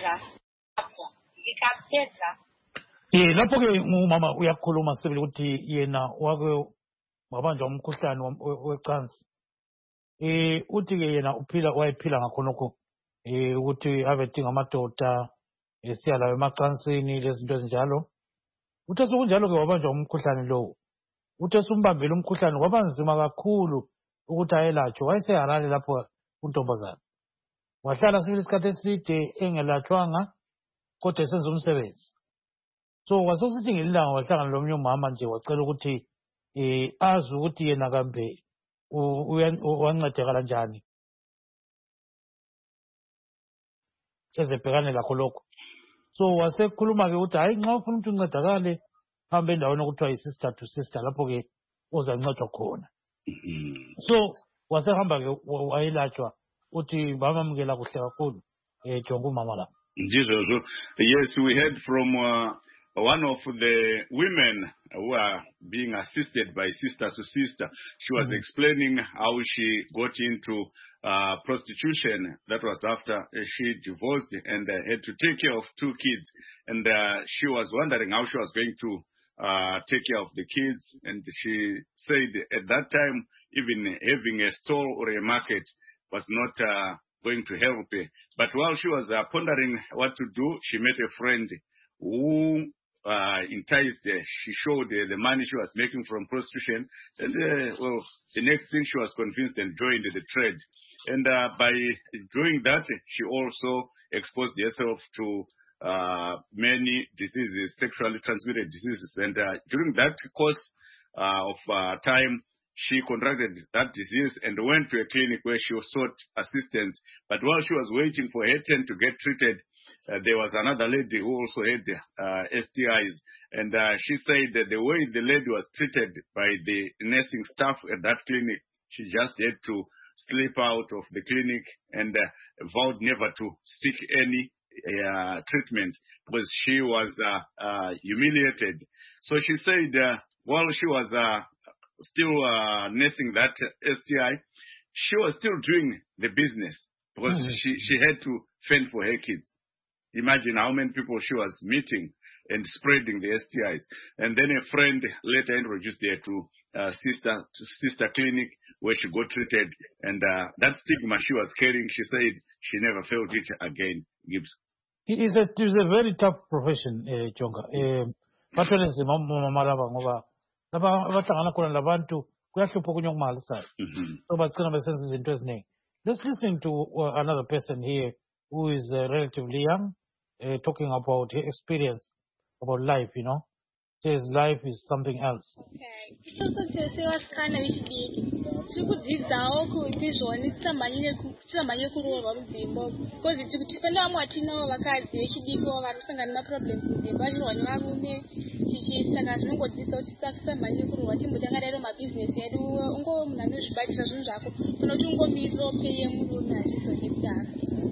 Lapho ke umama uyakhuluma sibili ukuthi yena wake wabanjwa umkhuhlane wecansi. Uthi ke yena wayephila ngakhonokho ukuthi abedinga amadoda esiya lawo emacansini lezinto ezinjalo. Uthe sokunjalo ke wabanjwa umkhuhlane lowo. Uthe sumbambele umkhuhlane kwaba nzima kakhulu ukuthi ayelatshwe. WayeseHarare lapho untombazana. Wahlala sibili isikhathi eside engelatshwanga kodwa esenza umsebenzi. So kwasekusithi ngelilanga wahlangana lomunye umama nje wacela ukuthi azi ukuthi yena kambe wancedakala njani ezebhekane lakho lokho. So wasekhuluma ke ukuthi hayi nxa ufuna ukuthi uncedakale hambe endaweni okuthiwa yi-sister to sister lapho ke uzancedwa khona. So wasehamba ke wayelatshwa uthi bamamukela kuhle kakhulu Jonga umama la. Yes, we heard from one of the women who are being assisted by sister to sister. She was explaining how she got into prostitution. That was after she divorced and had to take care of 2 kids. And she was wondering how she was going to take care of the kids. And she said at that time, even having a store or a market was not going to help her. But while she was pondering what to do, she met a friend who enticed her. She showed her the money she was making from prostitution. And the next thing, she was convinced and joined the trade. And by doing that, she also exposed herself to many diseases, sexually transmitted diseases. And during that course of time, she contracted that disease and went to a clinic where she sought assistance. But while she was waiting for her turn to get treated, there was another lady who also had STIs. And she said that the way the lady was treated by the nursing staff at that clinic, she just had to slip out of the clinic and vowed never to seek any treatment because she was humiliated. So she said while she was still nursing that STI, she was still doing the business because she had to fend for her kids. Imagine how many people she was meeting and spreading the STIs. And then a friend later introduced her to sister clinic where she got treated. And that stigma she was carrying, she said she never felt it again. Gibbs. It is a very tough profession, Jonga. Let's listen to another person here who is relatively young, talking about her experience about life, you know. Says life is something else. Okay. Chikudzidzao kuti zvoni tisamhanye kuroorwa mudzimba because tipenda vamwe vatinawo vakadzi vechidiko vari kusangana nemaproblems mudzimba vachirwa nevarume saka zvinongodzidza kuti tisamhanye kuroorwa timbotanga dairo mabhizinesi edu ungo munhu anozvibatisa zvinhu zvako fana kuti ungomirira upeye murume achizokudaro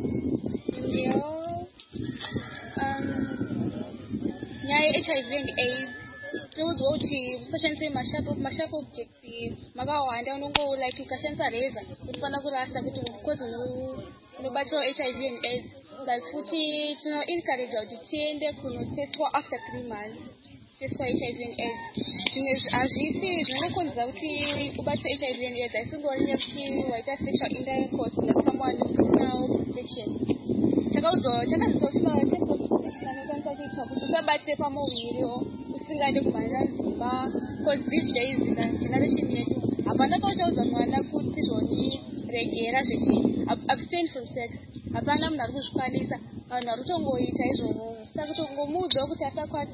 nyaya yeHIV and AIDS toudzwa kuti musashandise masharp objects makawanda unongo like ukashandisa reza unofanira kurasa kuti because unobatwa HIV and AIDS ngati futi tinoencourage kuti tiende kunotestwa after 3 months testwa HIV and AIDS zvimwe hazvisi zvinokonzera kuti ubatwe HIV and AIDS haisingori nekuti waita sexual intercourse with someone usina protection takazviziva kuti anokwanisa kuitwa kuti usabate pamuviri usingade kumhanya dzimba because these days generation yedu hapana pauchaudza mwana kuti zvoni regera zvechi abstain from sex hapana munhu ari kuzvikwanisa vanhu vari kutongoita izvozvo saka kutongomuudzawo kuti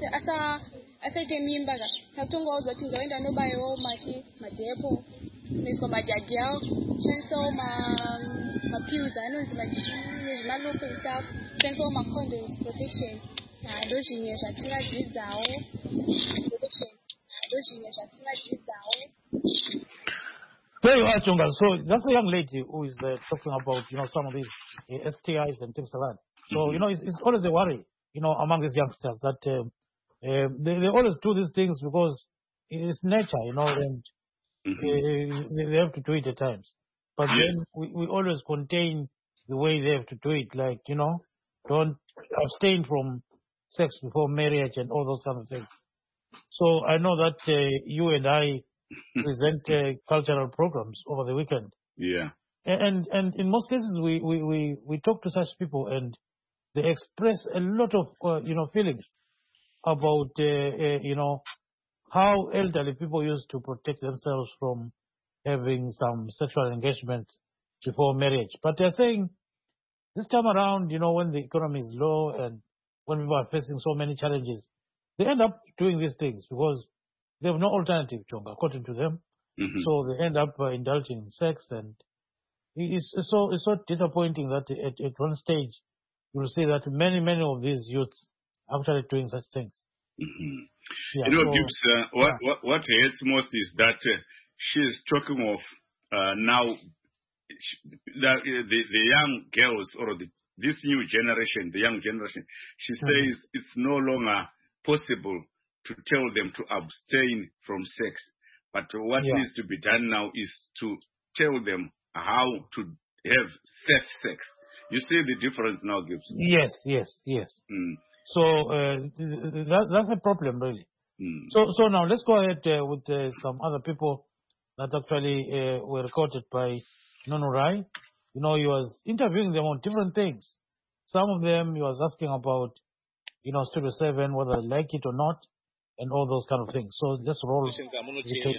asaite mimba takutongoudza kuti ngaoenda nobayiwo madhepo unoiswa majadhi avo shandisawo mapills anonzi nezvimalope stuff shandisawo macondoms protection ndo zvimwe zvatingadzidzawo protection ndo zvimwe zvatingadzidzawo. There you are, Jonga. So that's a young lady who is talking about, you know, some of these STIs and things like that. So, you know, it's always a worry, you know, among these youngsters that they always do these things because it's nature, you know, and they have to do it at times. But then we always contain the way they have to do it, like, you know, don't abstain from sex before marriage and all those kind of things. So I know that you and I present cultural programs over the weekend. Yeah. And in most cases we talk to such people and they express a lot of you know, feelings about you know, how elderly people used to protect themselves from having some sexual engagements before marriage. But they're saying this time around, you know, when the economy is low and when people are facing so many challenges, they end up doing these things because they have no alternative, Jonga, according to them. So they end up indulging in sex, and it's so disappointing that at one stage you will see that many of these youths are actually doing such things. Yeah, you know, so, Gibbs, what hurts most is that she is talking of now the young girls or this new generation, the young generation, she says it's no longer possible to tell them to abstain from sex. But what needs to be done now is to tell them how to have safe sex. You see the difference now, Gibson? Yes. So that's a problem, really. So now let's go ahead with some other people that actually were recorded by Nonorai. He was interviewing them on different things. Some of them he was asking about, Studio 7, whether they like it or not, and all those kind of things. So let's roll the tape.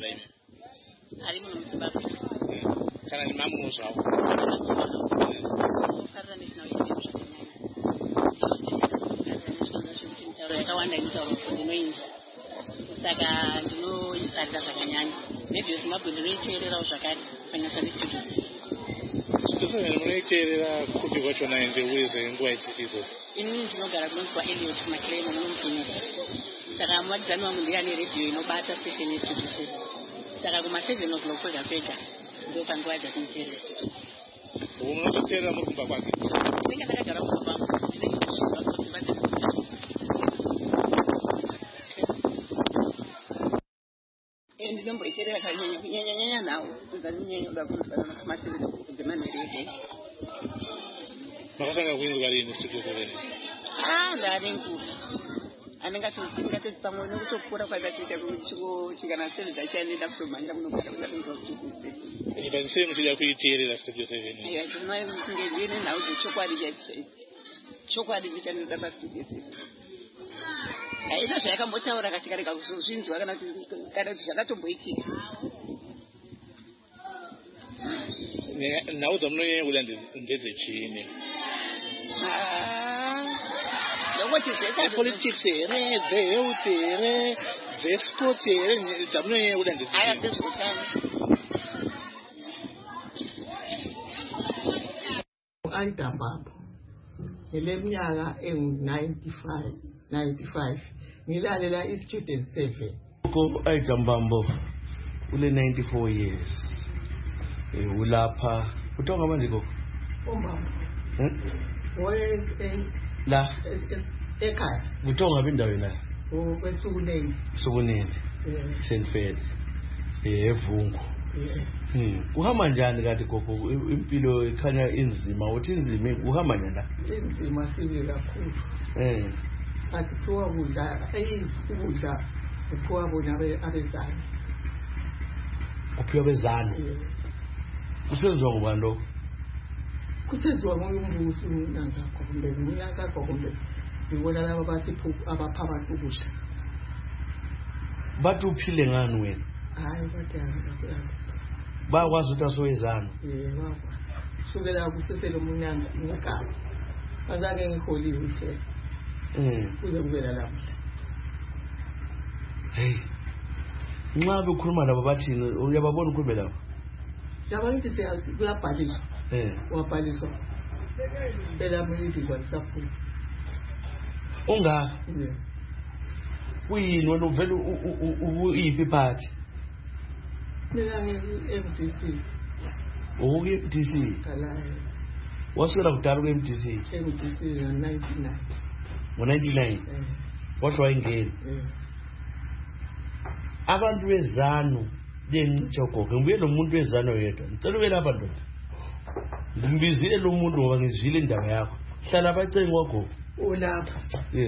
Politics Antambambo eleminyaka engu-95 ngilalela i-student survey. Antambambo ule 94 years ulapha utonga manje koko la ekhaya utonga bindawo la kwesukunene Senfeld evungu uhamba njani kanti gogo impilo ikhanya inzima uthi inzima uhamba njani la inzima sibe kakhulu akuthiwa kudla ukudla kuphiwa bona abezana kuphiwa bezana kusenziwa ngubani lokho kusenziwa ngumbuso nangakho kumbe ngiyakakho kumbe ngibona laba bathi abapha abantu ukudla bathi uphile ngani wena hayi bathi bakwazi ukuthi asoyezana bakwa sukela kusesele umunyanga ngekhala azake ngiholiwe hle kuze kubela lapha nxa bekhuluma labo bathini uyababona ukhulume labo yaba ngithi kuyabhaliswa wabhaliswa phela mngithi kwalisaphula unga kuyini wena uvela uyiphi party mina ngi-MDC uku-MDC wasukela kudala ku-MDC ngo-99 kodwa wayengeni abantu bezanu bengijogoke ngibuye lo muntu wezano yedwa ngicela ube lapha ndoda ngimbizile lo muntu ngoba ngizwile indaba yakho hlala bacengi wagogo ulapha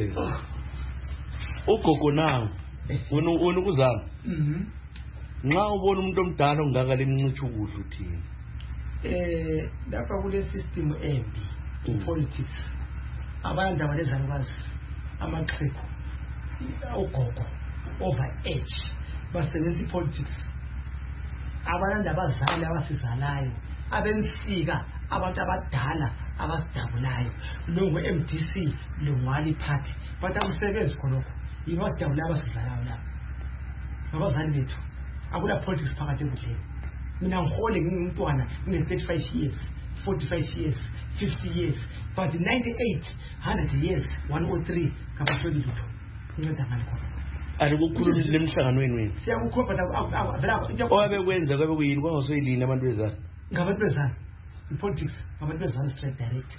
ugogo nawo wena ukuzama nxa ubona umuntu omdala ongaka lemncithi ukudla uthini lapha kule system embi politics abantu abalezalukwazi amaxhego ugogo over age basebenzisa politics abantu abazali abasizalayo abensika abantu abadala abasidabulayo lo MDC lo ngwali party bathi akusebenzi khonokho yibo asidabula abasizalayo lapha abazali bethu akula politics phakathi ekudleni mina ngihole ngingumntwana ngine-35 years 45 years 50 years but 98 100 years 103 kabahloli lutho inceda ngani khona alikukhuluma lemhlanganweni wena siyakukhomba vela owabe kwenza kwabe kuyini kwangasoyilini abantu bezana ngabantu bezana politics abantu bezana straight direct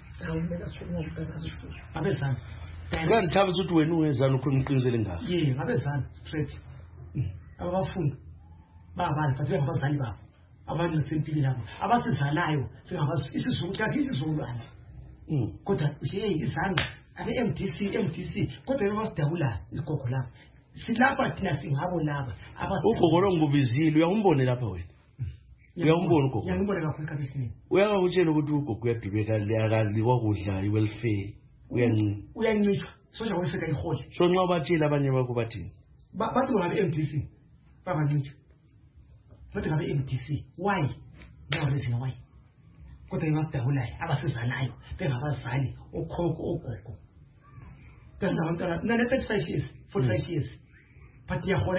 abezana kanti thabe ukuthi wena uwezana ukhulumiqinisele ngakho ngabezana straight abafunda babali bathi ngabazali babo abantu besempilweni labo abasizalayo singabazi isizulu kahle isizulwana kodwa nje izandla abe MDC kodwa lebasidabula igogo lapha silapha thina singabo laba ugogo lo ngubizile uyawumbone lapha wena uyawumbona ugogo ngiyambona kakhulu kabisini uyakutshela ukuthi ugogo uyadubeka akadliwa kudla iwelfare uyancishwa soja welfare iholi so nxa batshela abanye bakho bathini bathi ngabe MDC babancishwa bathi ngabe MDC why no reason why kodwa ibasidabulayo abasizanayo bengabazali okhokho ogogo kanti abantwana nane 35 years 45 years but yahola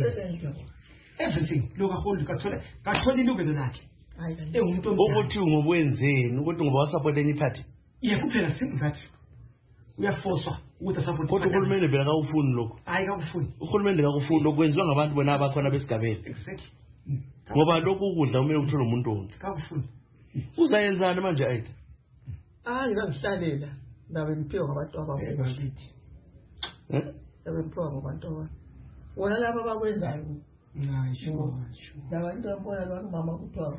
everything lokho aholi kathola ilungelo lakhe engumuntu ukuthi ngobwenzeni ukuthi ngoba support any party kuphela simple that uyaforcwa ukuthi support kodwa uhulumende bela kawufuni lokho akufuni uhulumende akufuni lokwenziwa ngabantu bona abakhona besigabeni exactly ngoba lokho ukudla kumele uthola umuntu onke akufuni uzayenzana manje ayithe ngizasihlalela ndabe ngiphiwa ngabantu abakuthi ebemphiwa ngabantu wona laba abakwenzayo labantu abona lo mama kuthiwa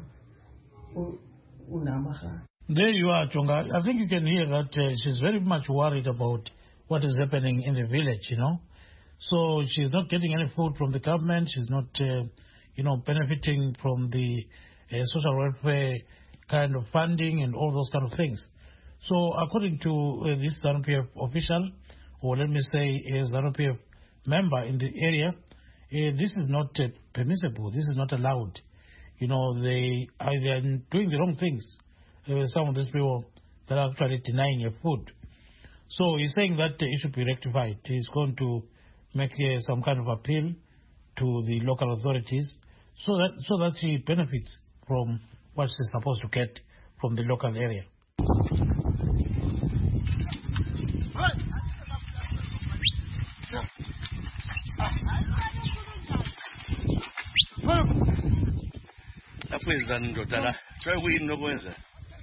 unamaha. There you are, Chonga. I think you can hear that she's very much worried about what is happening in the village, So she's not getting any food from the government. She's not, benefiting from the social welfare kind of funding and all those kind of things. So according to this ZANU-PF official, or let me say a ZANU-PF member in the area, this is not permissible. This is not allowed. They are doing the wrong things. Some of these people that are actually denying your food. So he's saying that it should be rectified. He's going to make some kind of appeal to the local authorities so that she benefits from what she's supposed to get from the local area. Lapho ndoda la try kuyini lokwenza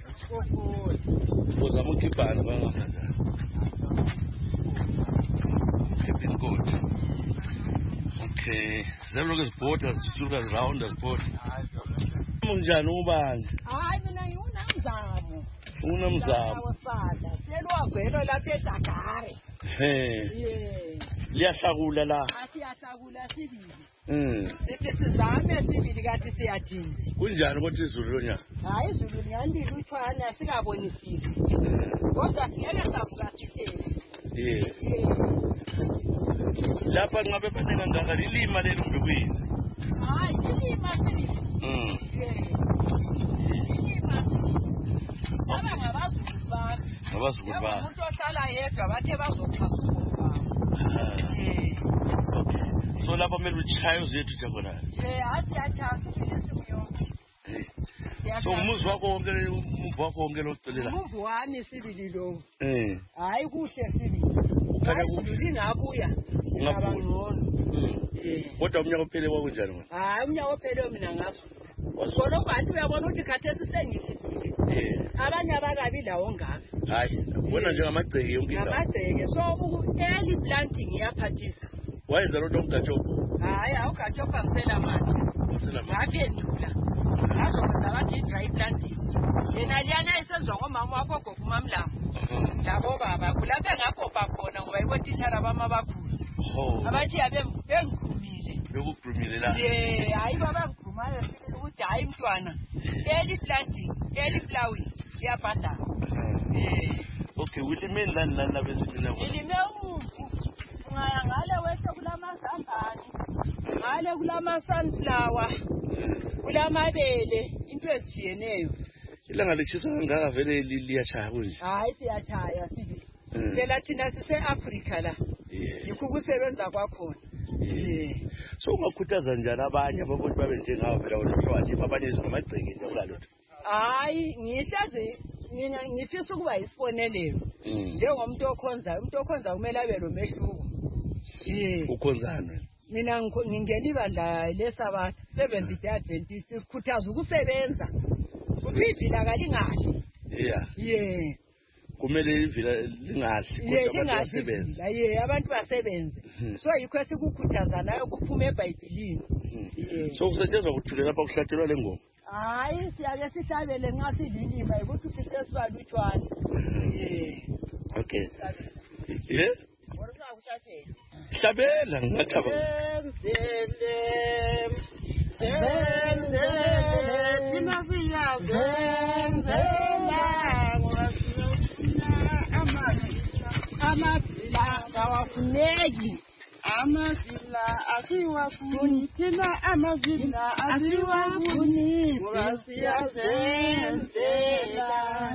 uzama ukibhana bangaphandle keeping good okay zelo ke sport asisuka round sport munjani ubani hayi mina ngiunamzamo unamzamo selwagwelo lapha eDagare liyahlakula la asiyahlakula sibili sithi sizame sibili kathi siyathini kunjani kodwa izulu lonyaka hayi izulu ngiyandile uthwana sikabonisile kodwa ngeke savuka sihlele lapha ngabe baneka ngaka lilima leli kumbe kuyini hayi lilima sibili aba ngabazulu bami umuntu ohlala yedwa bathe bazoxhasa okay so lapha mele uchayo zethu nje khona athi athasa sisiyo so umuzi wakho wonke lo celela umuzi wami sibili lo hayi kuhle sibili ukhanya lingabuya ngabangcono kodwa umnyaka ophele kwakunjani manje hayi umnyaka ophele mina ngaso solo bantu uyabona ukuthi khathesi sengihlisile abanye abakabi lawo ngaka hayi bona njengamagceke yonke indawo ngamagceke so early planting iyaphathisa wayenza lo nto mgajobo hayi awugajoba ngisela manje ngaphendula ngazokwenza bathi dry planting yena liyana isenzwa ngomama wakho gogo mamlambo labo baba kulapha engagobha khona ngoba yibo tishara bama bakhulu abathi bengikhulumile bekukhulumile la hayi baba ngikhulumayo ukuthi hayi mntwana early planting early plowing iyabhadala okay ulime ndani labezimina ilime ngaya ngale wese kulamazambane ngale kulama-sunflower kulamabele into ezijiyeneyo ilanga lishisa kangaka vele liyachaya kunje hayi siyachaya sibili phela thina sise-Afrika la yikho ukusebenza kwakhona so ungakhuthaza njani abanye ababantu babe njengawo phela kodwa abanye ezingamagceke nje kulalotho hayi ngihlaze ngifisa ukuba yisibonelelo njengomuntu okhonzayo umuntu okhonzayo kumele abe lomehluko ukhonzana mina ngingena ibandla lesabatha Seventh Day Adventist sikhuthaza ukusebenza Ivila kalingahle. Yeah. Kumele ivila lingahle kodwa basebenza. Abantu basebenze. So yikho esikukhuthaza nayo kuphuma eBhayibhelini. So kusetshenzwa ukuthulela lapha kuhlatshelwa lengoma. Hayi siyake sihlabele nxa sililima ukuthi sisesibalutshwana. Okay. Hlabela ngathaba. Amavila kawafuneki. Amavila asiwafuni thina amavila asiwafuni ngasiyazenzelela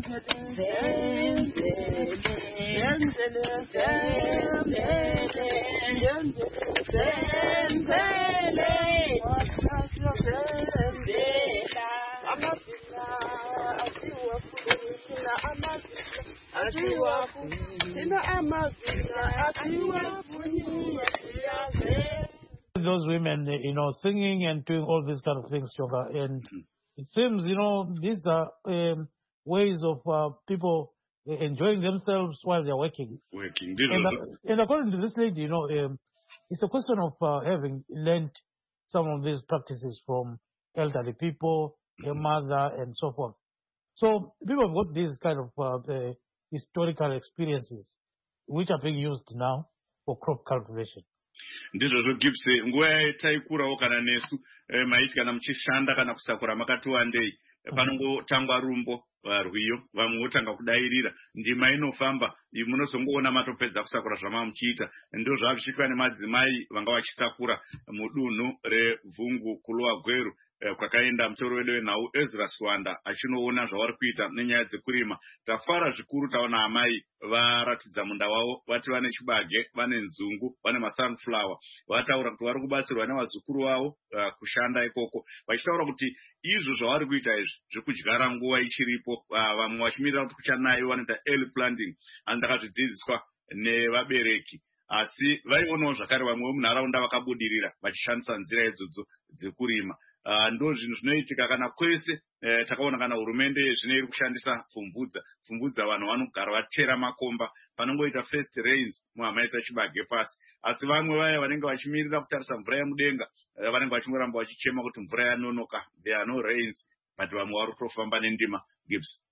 those women, singing and doing all these kind of things, Jonga, and it seems, these are ways of people enjoying themselves while they're working. And according to this lady, it's a question of having learned some of these practices from elderly people, their mother, and so forth. So people have got these kind of historical experiences, which are being used now for crop cultivation. Ndizvo Gibse nguva taikurawo kana nesu maiti kana muchishanda kana kusakura makati wandei panongotangwa rumbo rwiyo vamwe votanga kudairira ndima inofamba munozongoona matopedza kusakura zvamamuchiita ndo zvakuchiitwa nemadzimai vanga vachisakura mudunhu revhungu kulowa gweru kwakaenda mutoro wedu wenhau Ezra Swanda achinoona zvavari kuita nenyaya dzekurima. Tafara zvikuru taona amai varatidza munda wavo vati vane chibage, vane nzungu, vane masunflower. Vataura kuti vari kubatsirwa nevazukuru vavo kushanda ikoko. Vachitaura kuti izvo zvavari kuita izvi zvekudyara nguva ichiripo, vamwe vachimirira kuti kuchanayo vanoita early planting. Andakazvidzidziswa nevabereki. Asi vaionawo zvakare vamwe vemunharaunda vakabudirira vachishandisa nzira idzodzo dzekurima. Ndo zvinhu zvinoitika kana kwese takaona kana hurumende zvine iri kushandisa pfumvudza vanhu vanogara vatera makomba panongoita first rains muhamaisa chibage pasi. Asi vamwe vaya vanenge vachimirira kutarisa mvura yemudenga vanenge vachingoramba vachichema kuti mvura yanonoka, there are no rains, but vamwe vari kutofamba nendima. Gibbs.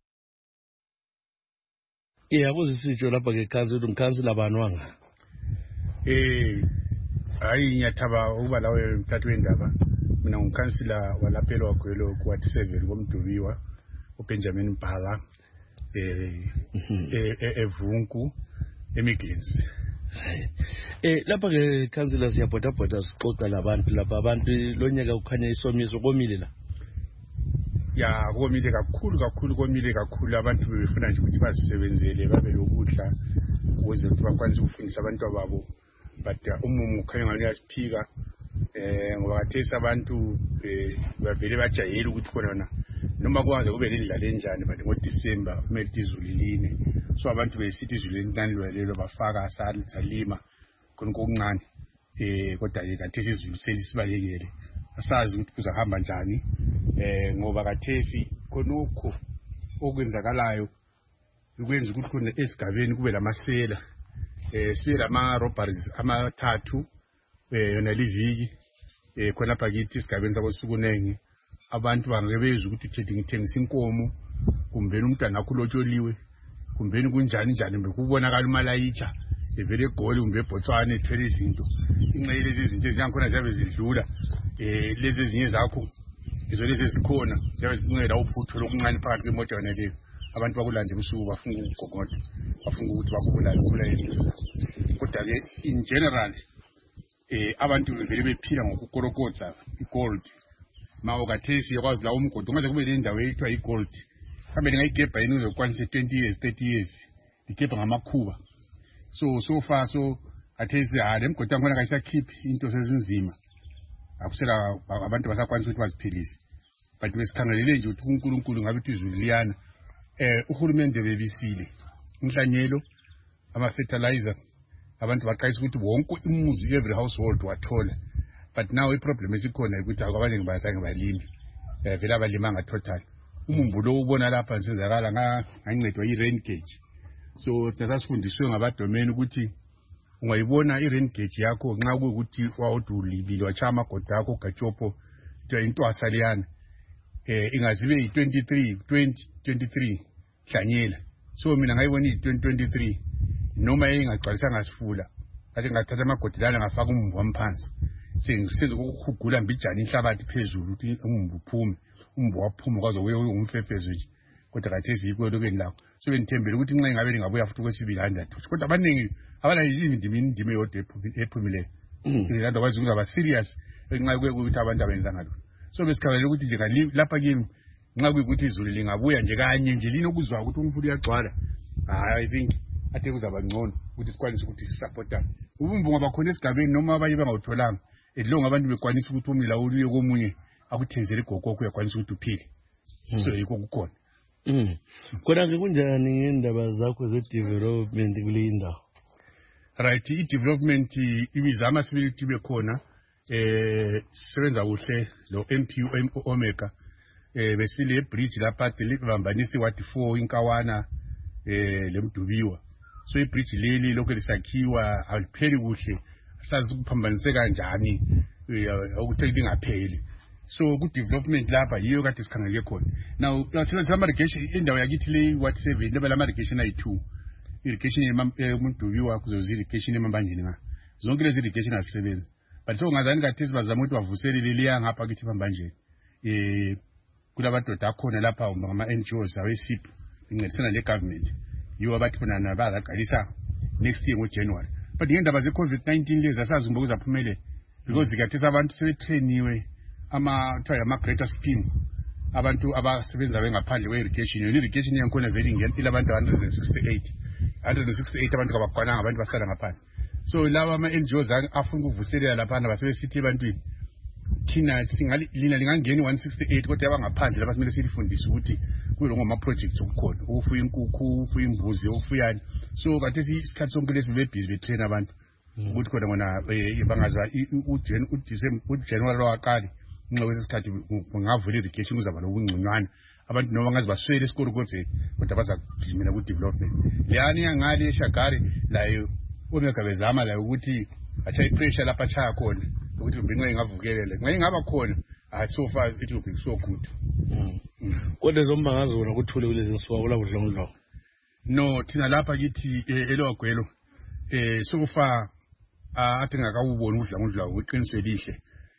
Akuzisitsho lapha ke kansila vanhu wanga. Hayi nyathaba ukuba lawe mthathu wendaba. Mina ngumkansila walapha wakhwelo ku-Ward 7 komdubiwa uBenjamin Mphala evunku eMidlands. Lapha ke kansila siyabhodabhoda sixoxa labantu lapha abantu lonyaka kukhanya isomiso komile la. Ya komile kakhulu komile kakhulu abantu befuna nje ukuthi bazisebenzele babe lokudla ukuze bakwanise ukufundisa abantu ababo, but umumu ukhanya ngani uyasiphika ngoba kathesi abantu bavele bajayele ukuthi khona noma kwanze kube lendlala enjani but ngoDisemba kumele izulu line, so abantu besithi izulu elincane lelo bafaka salima khona kokuncane kodwa ke kathesi izulu selisibalekele asazi ukuthi kuzahamba njani ngoba kathesi khonokho okwenzakalayo ukwenza ukuthi khona esigabeni kube lamasela sibe lama-robberies amathathu yona liviki khona phakithi isigabeni sakosukunenge abantu bangebeza ukuthi ngithengisa inkomo kumbeni umntwana akho ulotsholiwe kumbeni kunjani bekubonakala umalayitsha evele egoli kumbe eBotswana ethwele izinto inxele lezi zinto eziyakhona ziyabe zidlula lezi ezinye zakho izo lezi ezikhona ziyabe zincela uphutho lokuncane phakathi kwemoto yona leyo abantu bakulanda ebusuku bafuna ukugogoda bafuna ukuthi bakubulale kodwa ke in general abantu vele bephila ngokukorokodza igold mawo kathesi yakwazi la umgodi ungaze kube lendawo eyithiwa igold kambe lingayigebha yini uzokwanisa 20 years 30 years ligebha ngamakhuba so far so kathesi le mgodi yakhona kayisakhiphi into sezinzima akusela abantu basakwanisa ukuthi baziphilise, but besikhangelele nje ukuthi uNkulunkulu ngabe uthi izulu liyana. Uhulumende bebisile inhlanyelo ama-fertilizer abantu baqayisa ukuthi wonke umuzi every household wathola, but now iproblem esikhona ukuthi abanye ngibazange balimi vele abalimanga total umumbu lo ubona lapha senzakala ngancedwa i-rain gauge so sasifundiswe ngabadomeni ukuthi ungayibona i-rain gauge yakho nxa kuyukuthi wawuthi ulivile watshaya amagoda akho gatshopo intwasa liyana ingazibe yi-23 hlanyela so mina ngayibona iyi-2023 noma ingagcwalisanga sifula kade ngathatha amagoda lana ngafaka umumbu wami phansi senze ukuhugula mbijana inhlabathi phezulu ukuthi umumbu uphume umumbu waphuma kwaze kuye umfefezo nje kodwa khathesi yikho lokweni lakho so benithembele ukuthi nxa ingabe lingabuya futhi kwesibili 100 kodwa abaningi abala indima yodwa ephumileyo abantu bazi ukuzaba serious nxa kuyekuthi abantu abenza ngalo so besikhalela ukuthi nje lapha kimi nxa kuyikuthi izulu lingabuya nje kanye nje linokuzwa ukuthi umfula uyagcwala I think athe kuzaba ngcono ukuthi sikwanise ukuthi sisupportane ubumbu ngoba khona esigabeni noma abanye bangawutholanga edlonga abantu bekwanisa ukuthi umila uye komunye akuthenzele igogoko uyakwanisa ukuthi uphile so yikho kukhona kodwa-ke kunjani ngendaba zakho ze-development kule indawo right i-development imizama sibili ukuthi ibe khona sisebenza kuhle lo MPU Omega besile bridge lapha libambanisa wathi 4 inkawana lemdubiwa so ibridge leli lokho lisakhiwa alipheli kuhle sazi ukuphambanise kanjani ukuthi lingapheli so ku development lapha yiyo kade sikhangele khona now sisebenzisa ama irrigation indawo yakithi le what 7 leba lama irrigation ayi2 irrigation yemundubiwa kuzozi irrigation emambanjini nga zonke lezi irrigation asisebenza but so ngazani kade sibazama ukuthi bavuselele liya ngapha kithi pambanjeni kulabadoda akhona lapha ngama NGOs awesip incedisana le government yiwo abathi khona nabazaqalisa next year ngoJanuary but ngendaba ze COVID-19 lezi asazi ngombe kuzaphumelela because zikathisa abantu sebetrainiwe ama greater scheme abantu abasebenza bengaphandle kwe-irrigation yona irrigation yankhona vele ingempila abantu 168 abantu kabakwananga abantu basala ngaphandle so lawa ama-NGOs afuna ukuvuselela laphana basebesithi ebantwini thina lina lingangeni 168 kodwa yabangaphandle lapha simele silifundise ukuthi kuyo ngoma-projects okukhona ukufuya inkukhu ufuya imbuzi ufuyani so kade isikhathi sonke lesi bebhizi betrain abantu ukuthi khona ngona bangazwa uJanuary waqali nxa kwesikhathi ngavula irrigation kuzaba lobungconywana abantu noma ngazi baswele esikolo kodwa bazagijimela ku-development leyani yangale eShagari layo Omega bezama layo ukuthi atshaye ipressure lapha atshaya khona ukuthi nxa ingavukelela nxa ingaba khona so far it will be so good kodwa zomba ngazona kuthule kulezi nsuku kula kudlongdlo no thina lapha kithi elogwelo so far athi ngakawubona udlongdlo uqiniswe elihle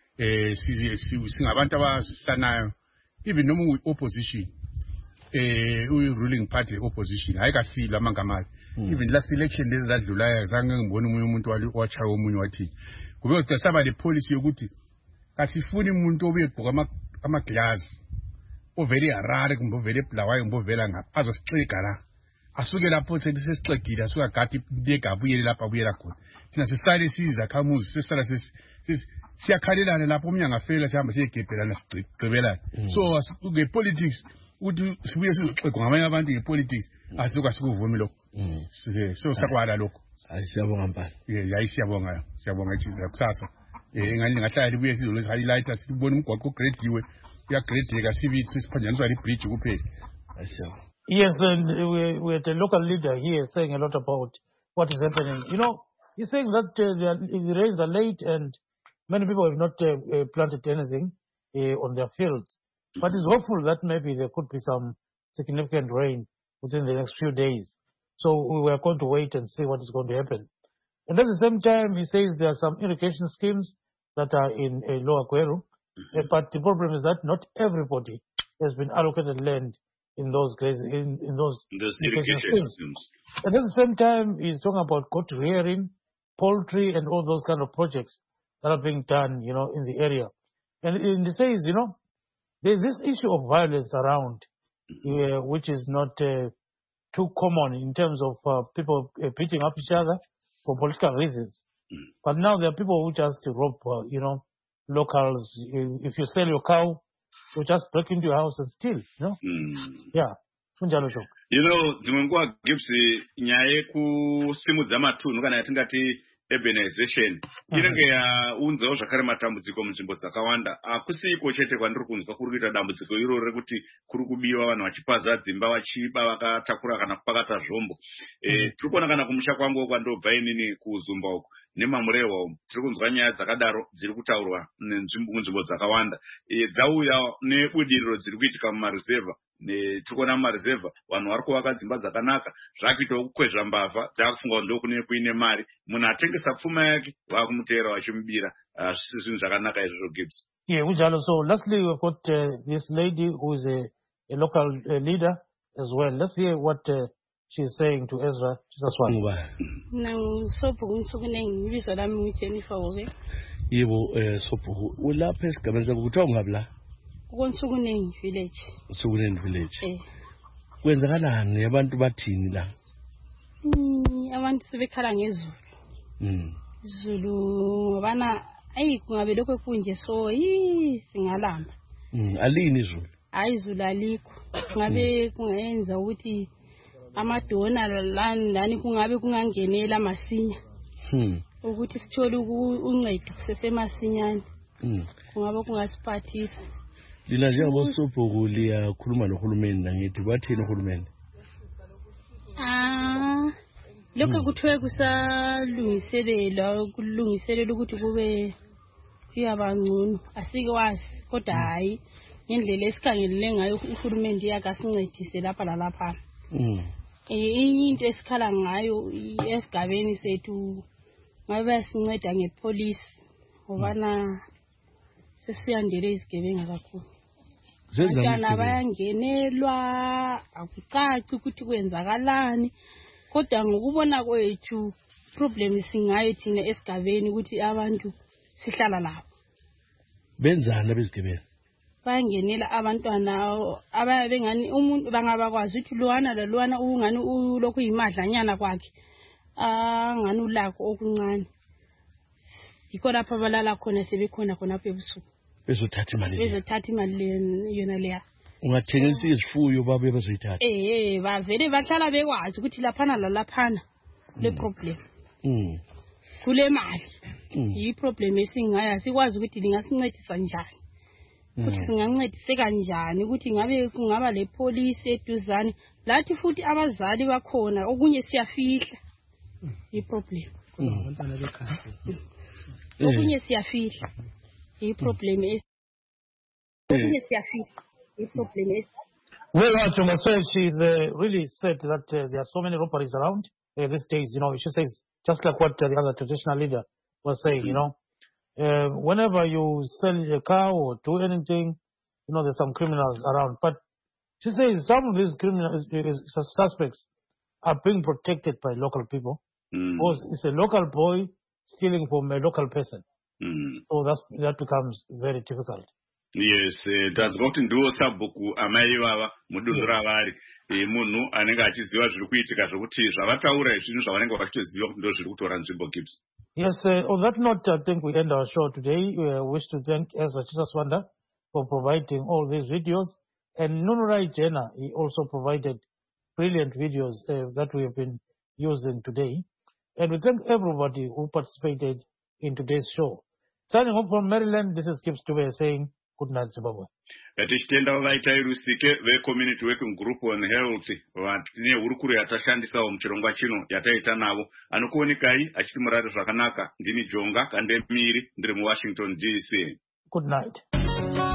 singabantu abazisanayo even noma uyi-opposition uyi-ruling party opposition ayikasile amangamayo even last election lezi zadlulayo zange ngibone umunye umuntu watshaya omunye wathi kube sasaba le policy yokuthi kasifuni umuntu obuye egqoka amaglass ovele harare kumbe ovele ebulawayo kumbe ovela ngapha azosixega la asuke lapho sesixegile asuke agadi ibega abuyele lapha abuyela khona thina sisale sizakhamuzi sesisala siyakhalelana lapho omnye angafela sihamba siyegebhelana sigqibelana so nge-politics ukuthi sibuye sizoxegwa ngamanye abantu nge-politics asuke sikuvumi lokho so sakwala lokho siyabonga mpala siyabonga kusasa ingani lingahlala libuye sizolwezi highlighter sibone umgwaqo ogrediwe uyagredeka siphanjaniswa libridge kuphela Yes, and we had a local leader here saying a lot about what is happening. You know, he's saying that the rains are late and many people have not planted anything on their fields. But he's hopeful that maybe there could be some significant rain within the next few days. So we are going to wait and see what is going to happen. And at the same time, he says there are some irrigation schemes that are in Lower Gweru. But the problem is that not everybody has been allocated land in those irrigation schemes. And at the same time, he's talking about goat rearing, poultry, and all those kind of projects that are being done, you know, in the area. And he says, you know, there's this issue of violence around, which is not too common in terms of people beating up each other for political reasons. But now there are people who just rob, you know, locals. If you sell your cow, you just break into your house and steal, you know? Yeah. You know, zimwe nguwa Gibbs nyaye kusimudza matunhu kana yatingati urbanization inenge yaunzawo zvakare matambudziko munzvimbo dzakawanda. Hakusiko chete kwandiri kunzwa kuri kuita dambudziko iroro rekuti kuri kubiwa vanhu vachipaza dzimba vachiba vakatakura kana kupakata zvombo. Tiri kuona kana kumusha kwangu kwandobva inini kuZumba uko neMamurehwa umo tiri kunzwa nyaya dzakadaro dziri kutaurwa munzvimbo dzakawanda. Dzauya nebudiriro dziri kuitika mumaruzevha. Tiri kuona mumaruzevha vanhu vari kuvaka dzimba dzakanaka zvakuitawo kukwezva mbavha dzakufunga kuti ndokune kuine mari. Munhu atengesa pfuma yake vakumuteera vachimubira. Zvisi zvinhu zvakanaka izvozvo Gibbs. Yeah, Ujalo. So lastly, we've got this lady who is a local leader as well. Let's hear what she's saying to Ezra. Jesus one. Now, so Pugunsuguneng, Visalam, Jennifer. Yebo, Sopo. Ulapha esigabeni sakuthiwa ngabla. Kunsuguneng village. Suguneng village. Kwenzakalani abantu bathini la? Abantu sebekhala ngezulu. Zulu ngobana ayi kungabe lokho kunje so singalamba. Alini izulu? Hayi izulu alikho. Ngabe kungayenza ukuthi amadona lani kungabe kungangenela masinya. Ukuthi sithole uncedo kusesemasinyane. Kungabe kungasiphathisa. Lina njengoba Sopo liyakhuluma nohulumeni nangithi bathini uhulumeni? Lokho kuthiwe kusalungiselela ukuthi kube kuyabangcono asikwazi kodwa hayi ngendlela esikhangelele ngayo uhulumeni yakasincedise lapha lalapha. Into esikhala ngayo esigabeni sethu ngabe sinceda ngepolice ngobana sesiyandele izigebenga kakhulu. Abantwana bayangenelwa akucaci ukuthi kwenzakalani kodwa ngokubona kwethu problem singayo thina esigabeni ukuthi abantu sihlala lapho. Benzana bezigebenga? Bayangenela abantwana ababengani umuntu bangabakwazi ukuthi luwana ungani ulokhu yimadlanyana kwakhe ngani ulakho okuncane. Yikho lapha balala khona sebekhona khonapha ebusuku. Bezothatha imali yona leya. Ungathengisa izifuyo babe bazoyithatha. Bavele bahlala bekwazi ukuthi laphana lalaphana le problem. Kule mali. Yi problem esingayo sikwazi ukuthi lingasincedisa njani. Ukuthi singancedise kanjani ukuthi ngabe kungaba le police eduzane lathi futhi abazali bakhona okunye siyafihla. Yi problem. Abantwana bekhaya. Okunye siyafihla. Yi problem is. Okunye siyafihla. Yi problem is. Well, Chuma says she's really said that there are so many robberies around these days. She says just like what the other traditional leader was saying. Whenever you sell a car or do anything, there's some criminals around. But she says some of these suspects are being protected by local people. Because it's a local boy stealing from a local person. So that becomes very difficult. Yes, that's got to do sabhuku amaiva mudunhu ravari munhu anenge achiziva zviri kuitika zvokuti zvavataura zvinhu zvavanenge vachitoziva kuti ndo zviri kutora nzvimbo Gibbs. Yes, on that note, I think we end our show today. We wish to thank Ezra Chisaswanda for providing all these videos. And Nunurai Jena, he also provided brilliant videos that we have been using today. And we thank everybody who participated in today's show. Signing off from Maryland, this is Gibbs Dube saying good night, Zimbabwe. Tichitenda vaita rusike ve-community working group on health vatine hurukuru yatashandisawo muchirongwa chino yataita navo anokuonekai achiti murari zvakanaka ndini Jonga Kandemiri ndiri muWashington DC. Good night.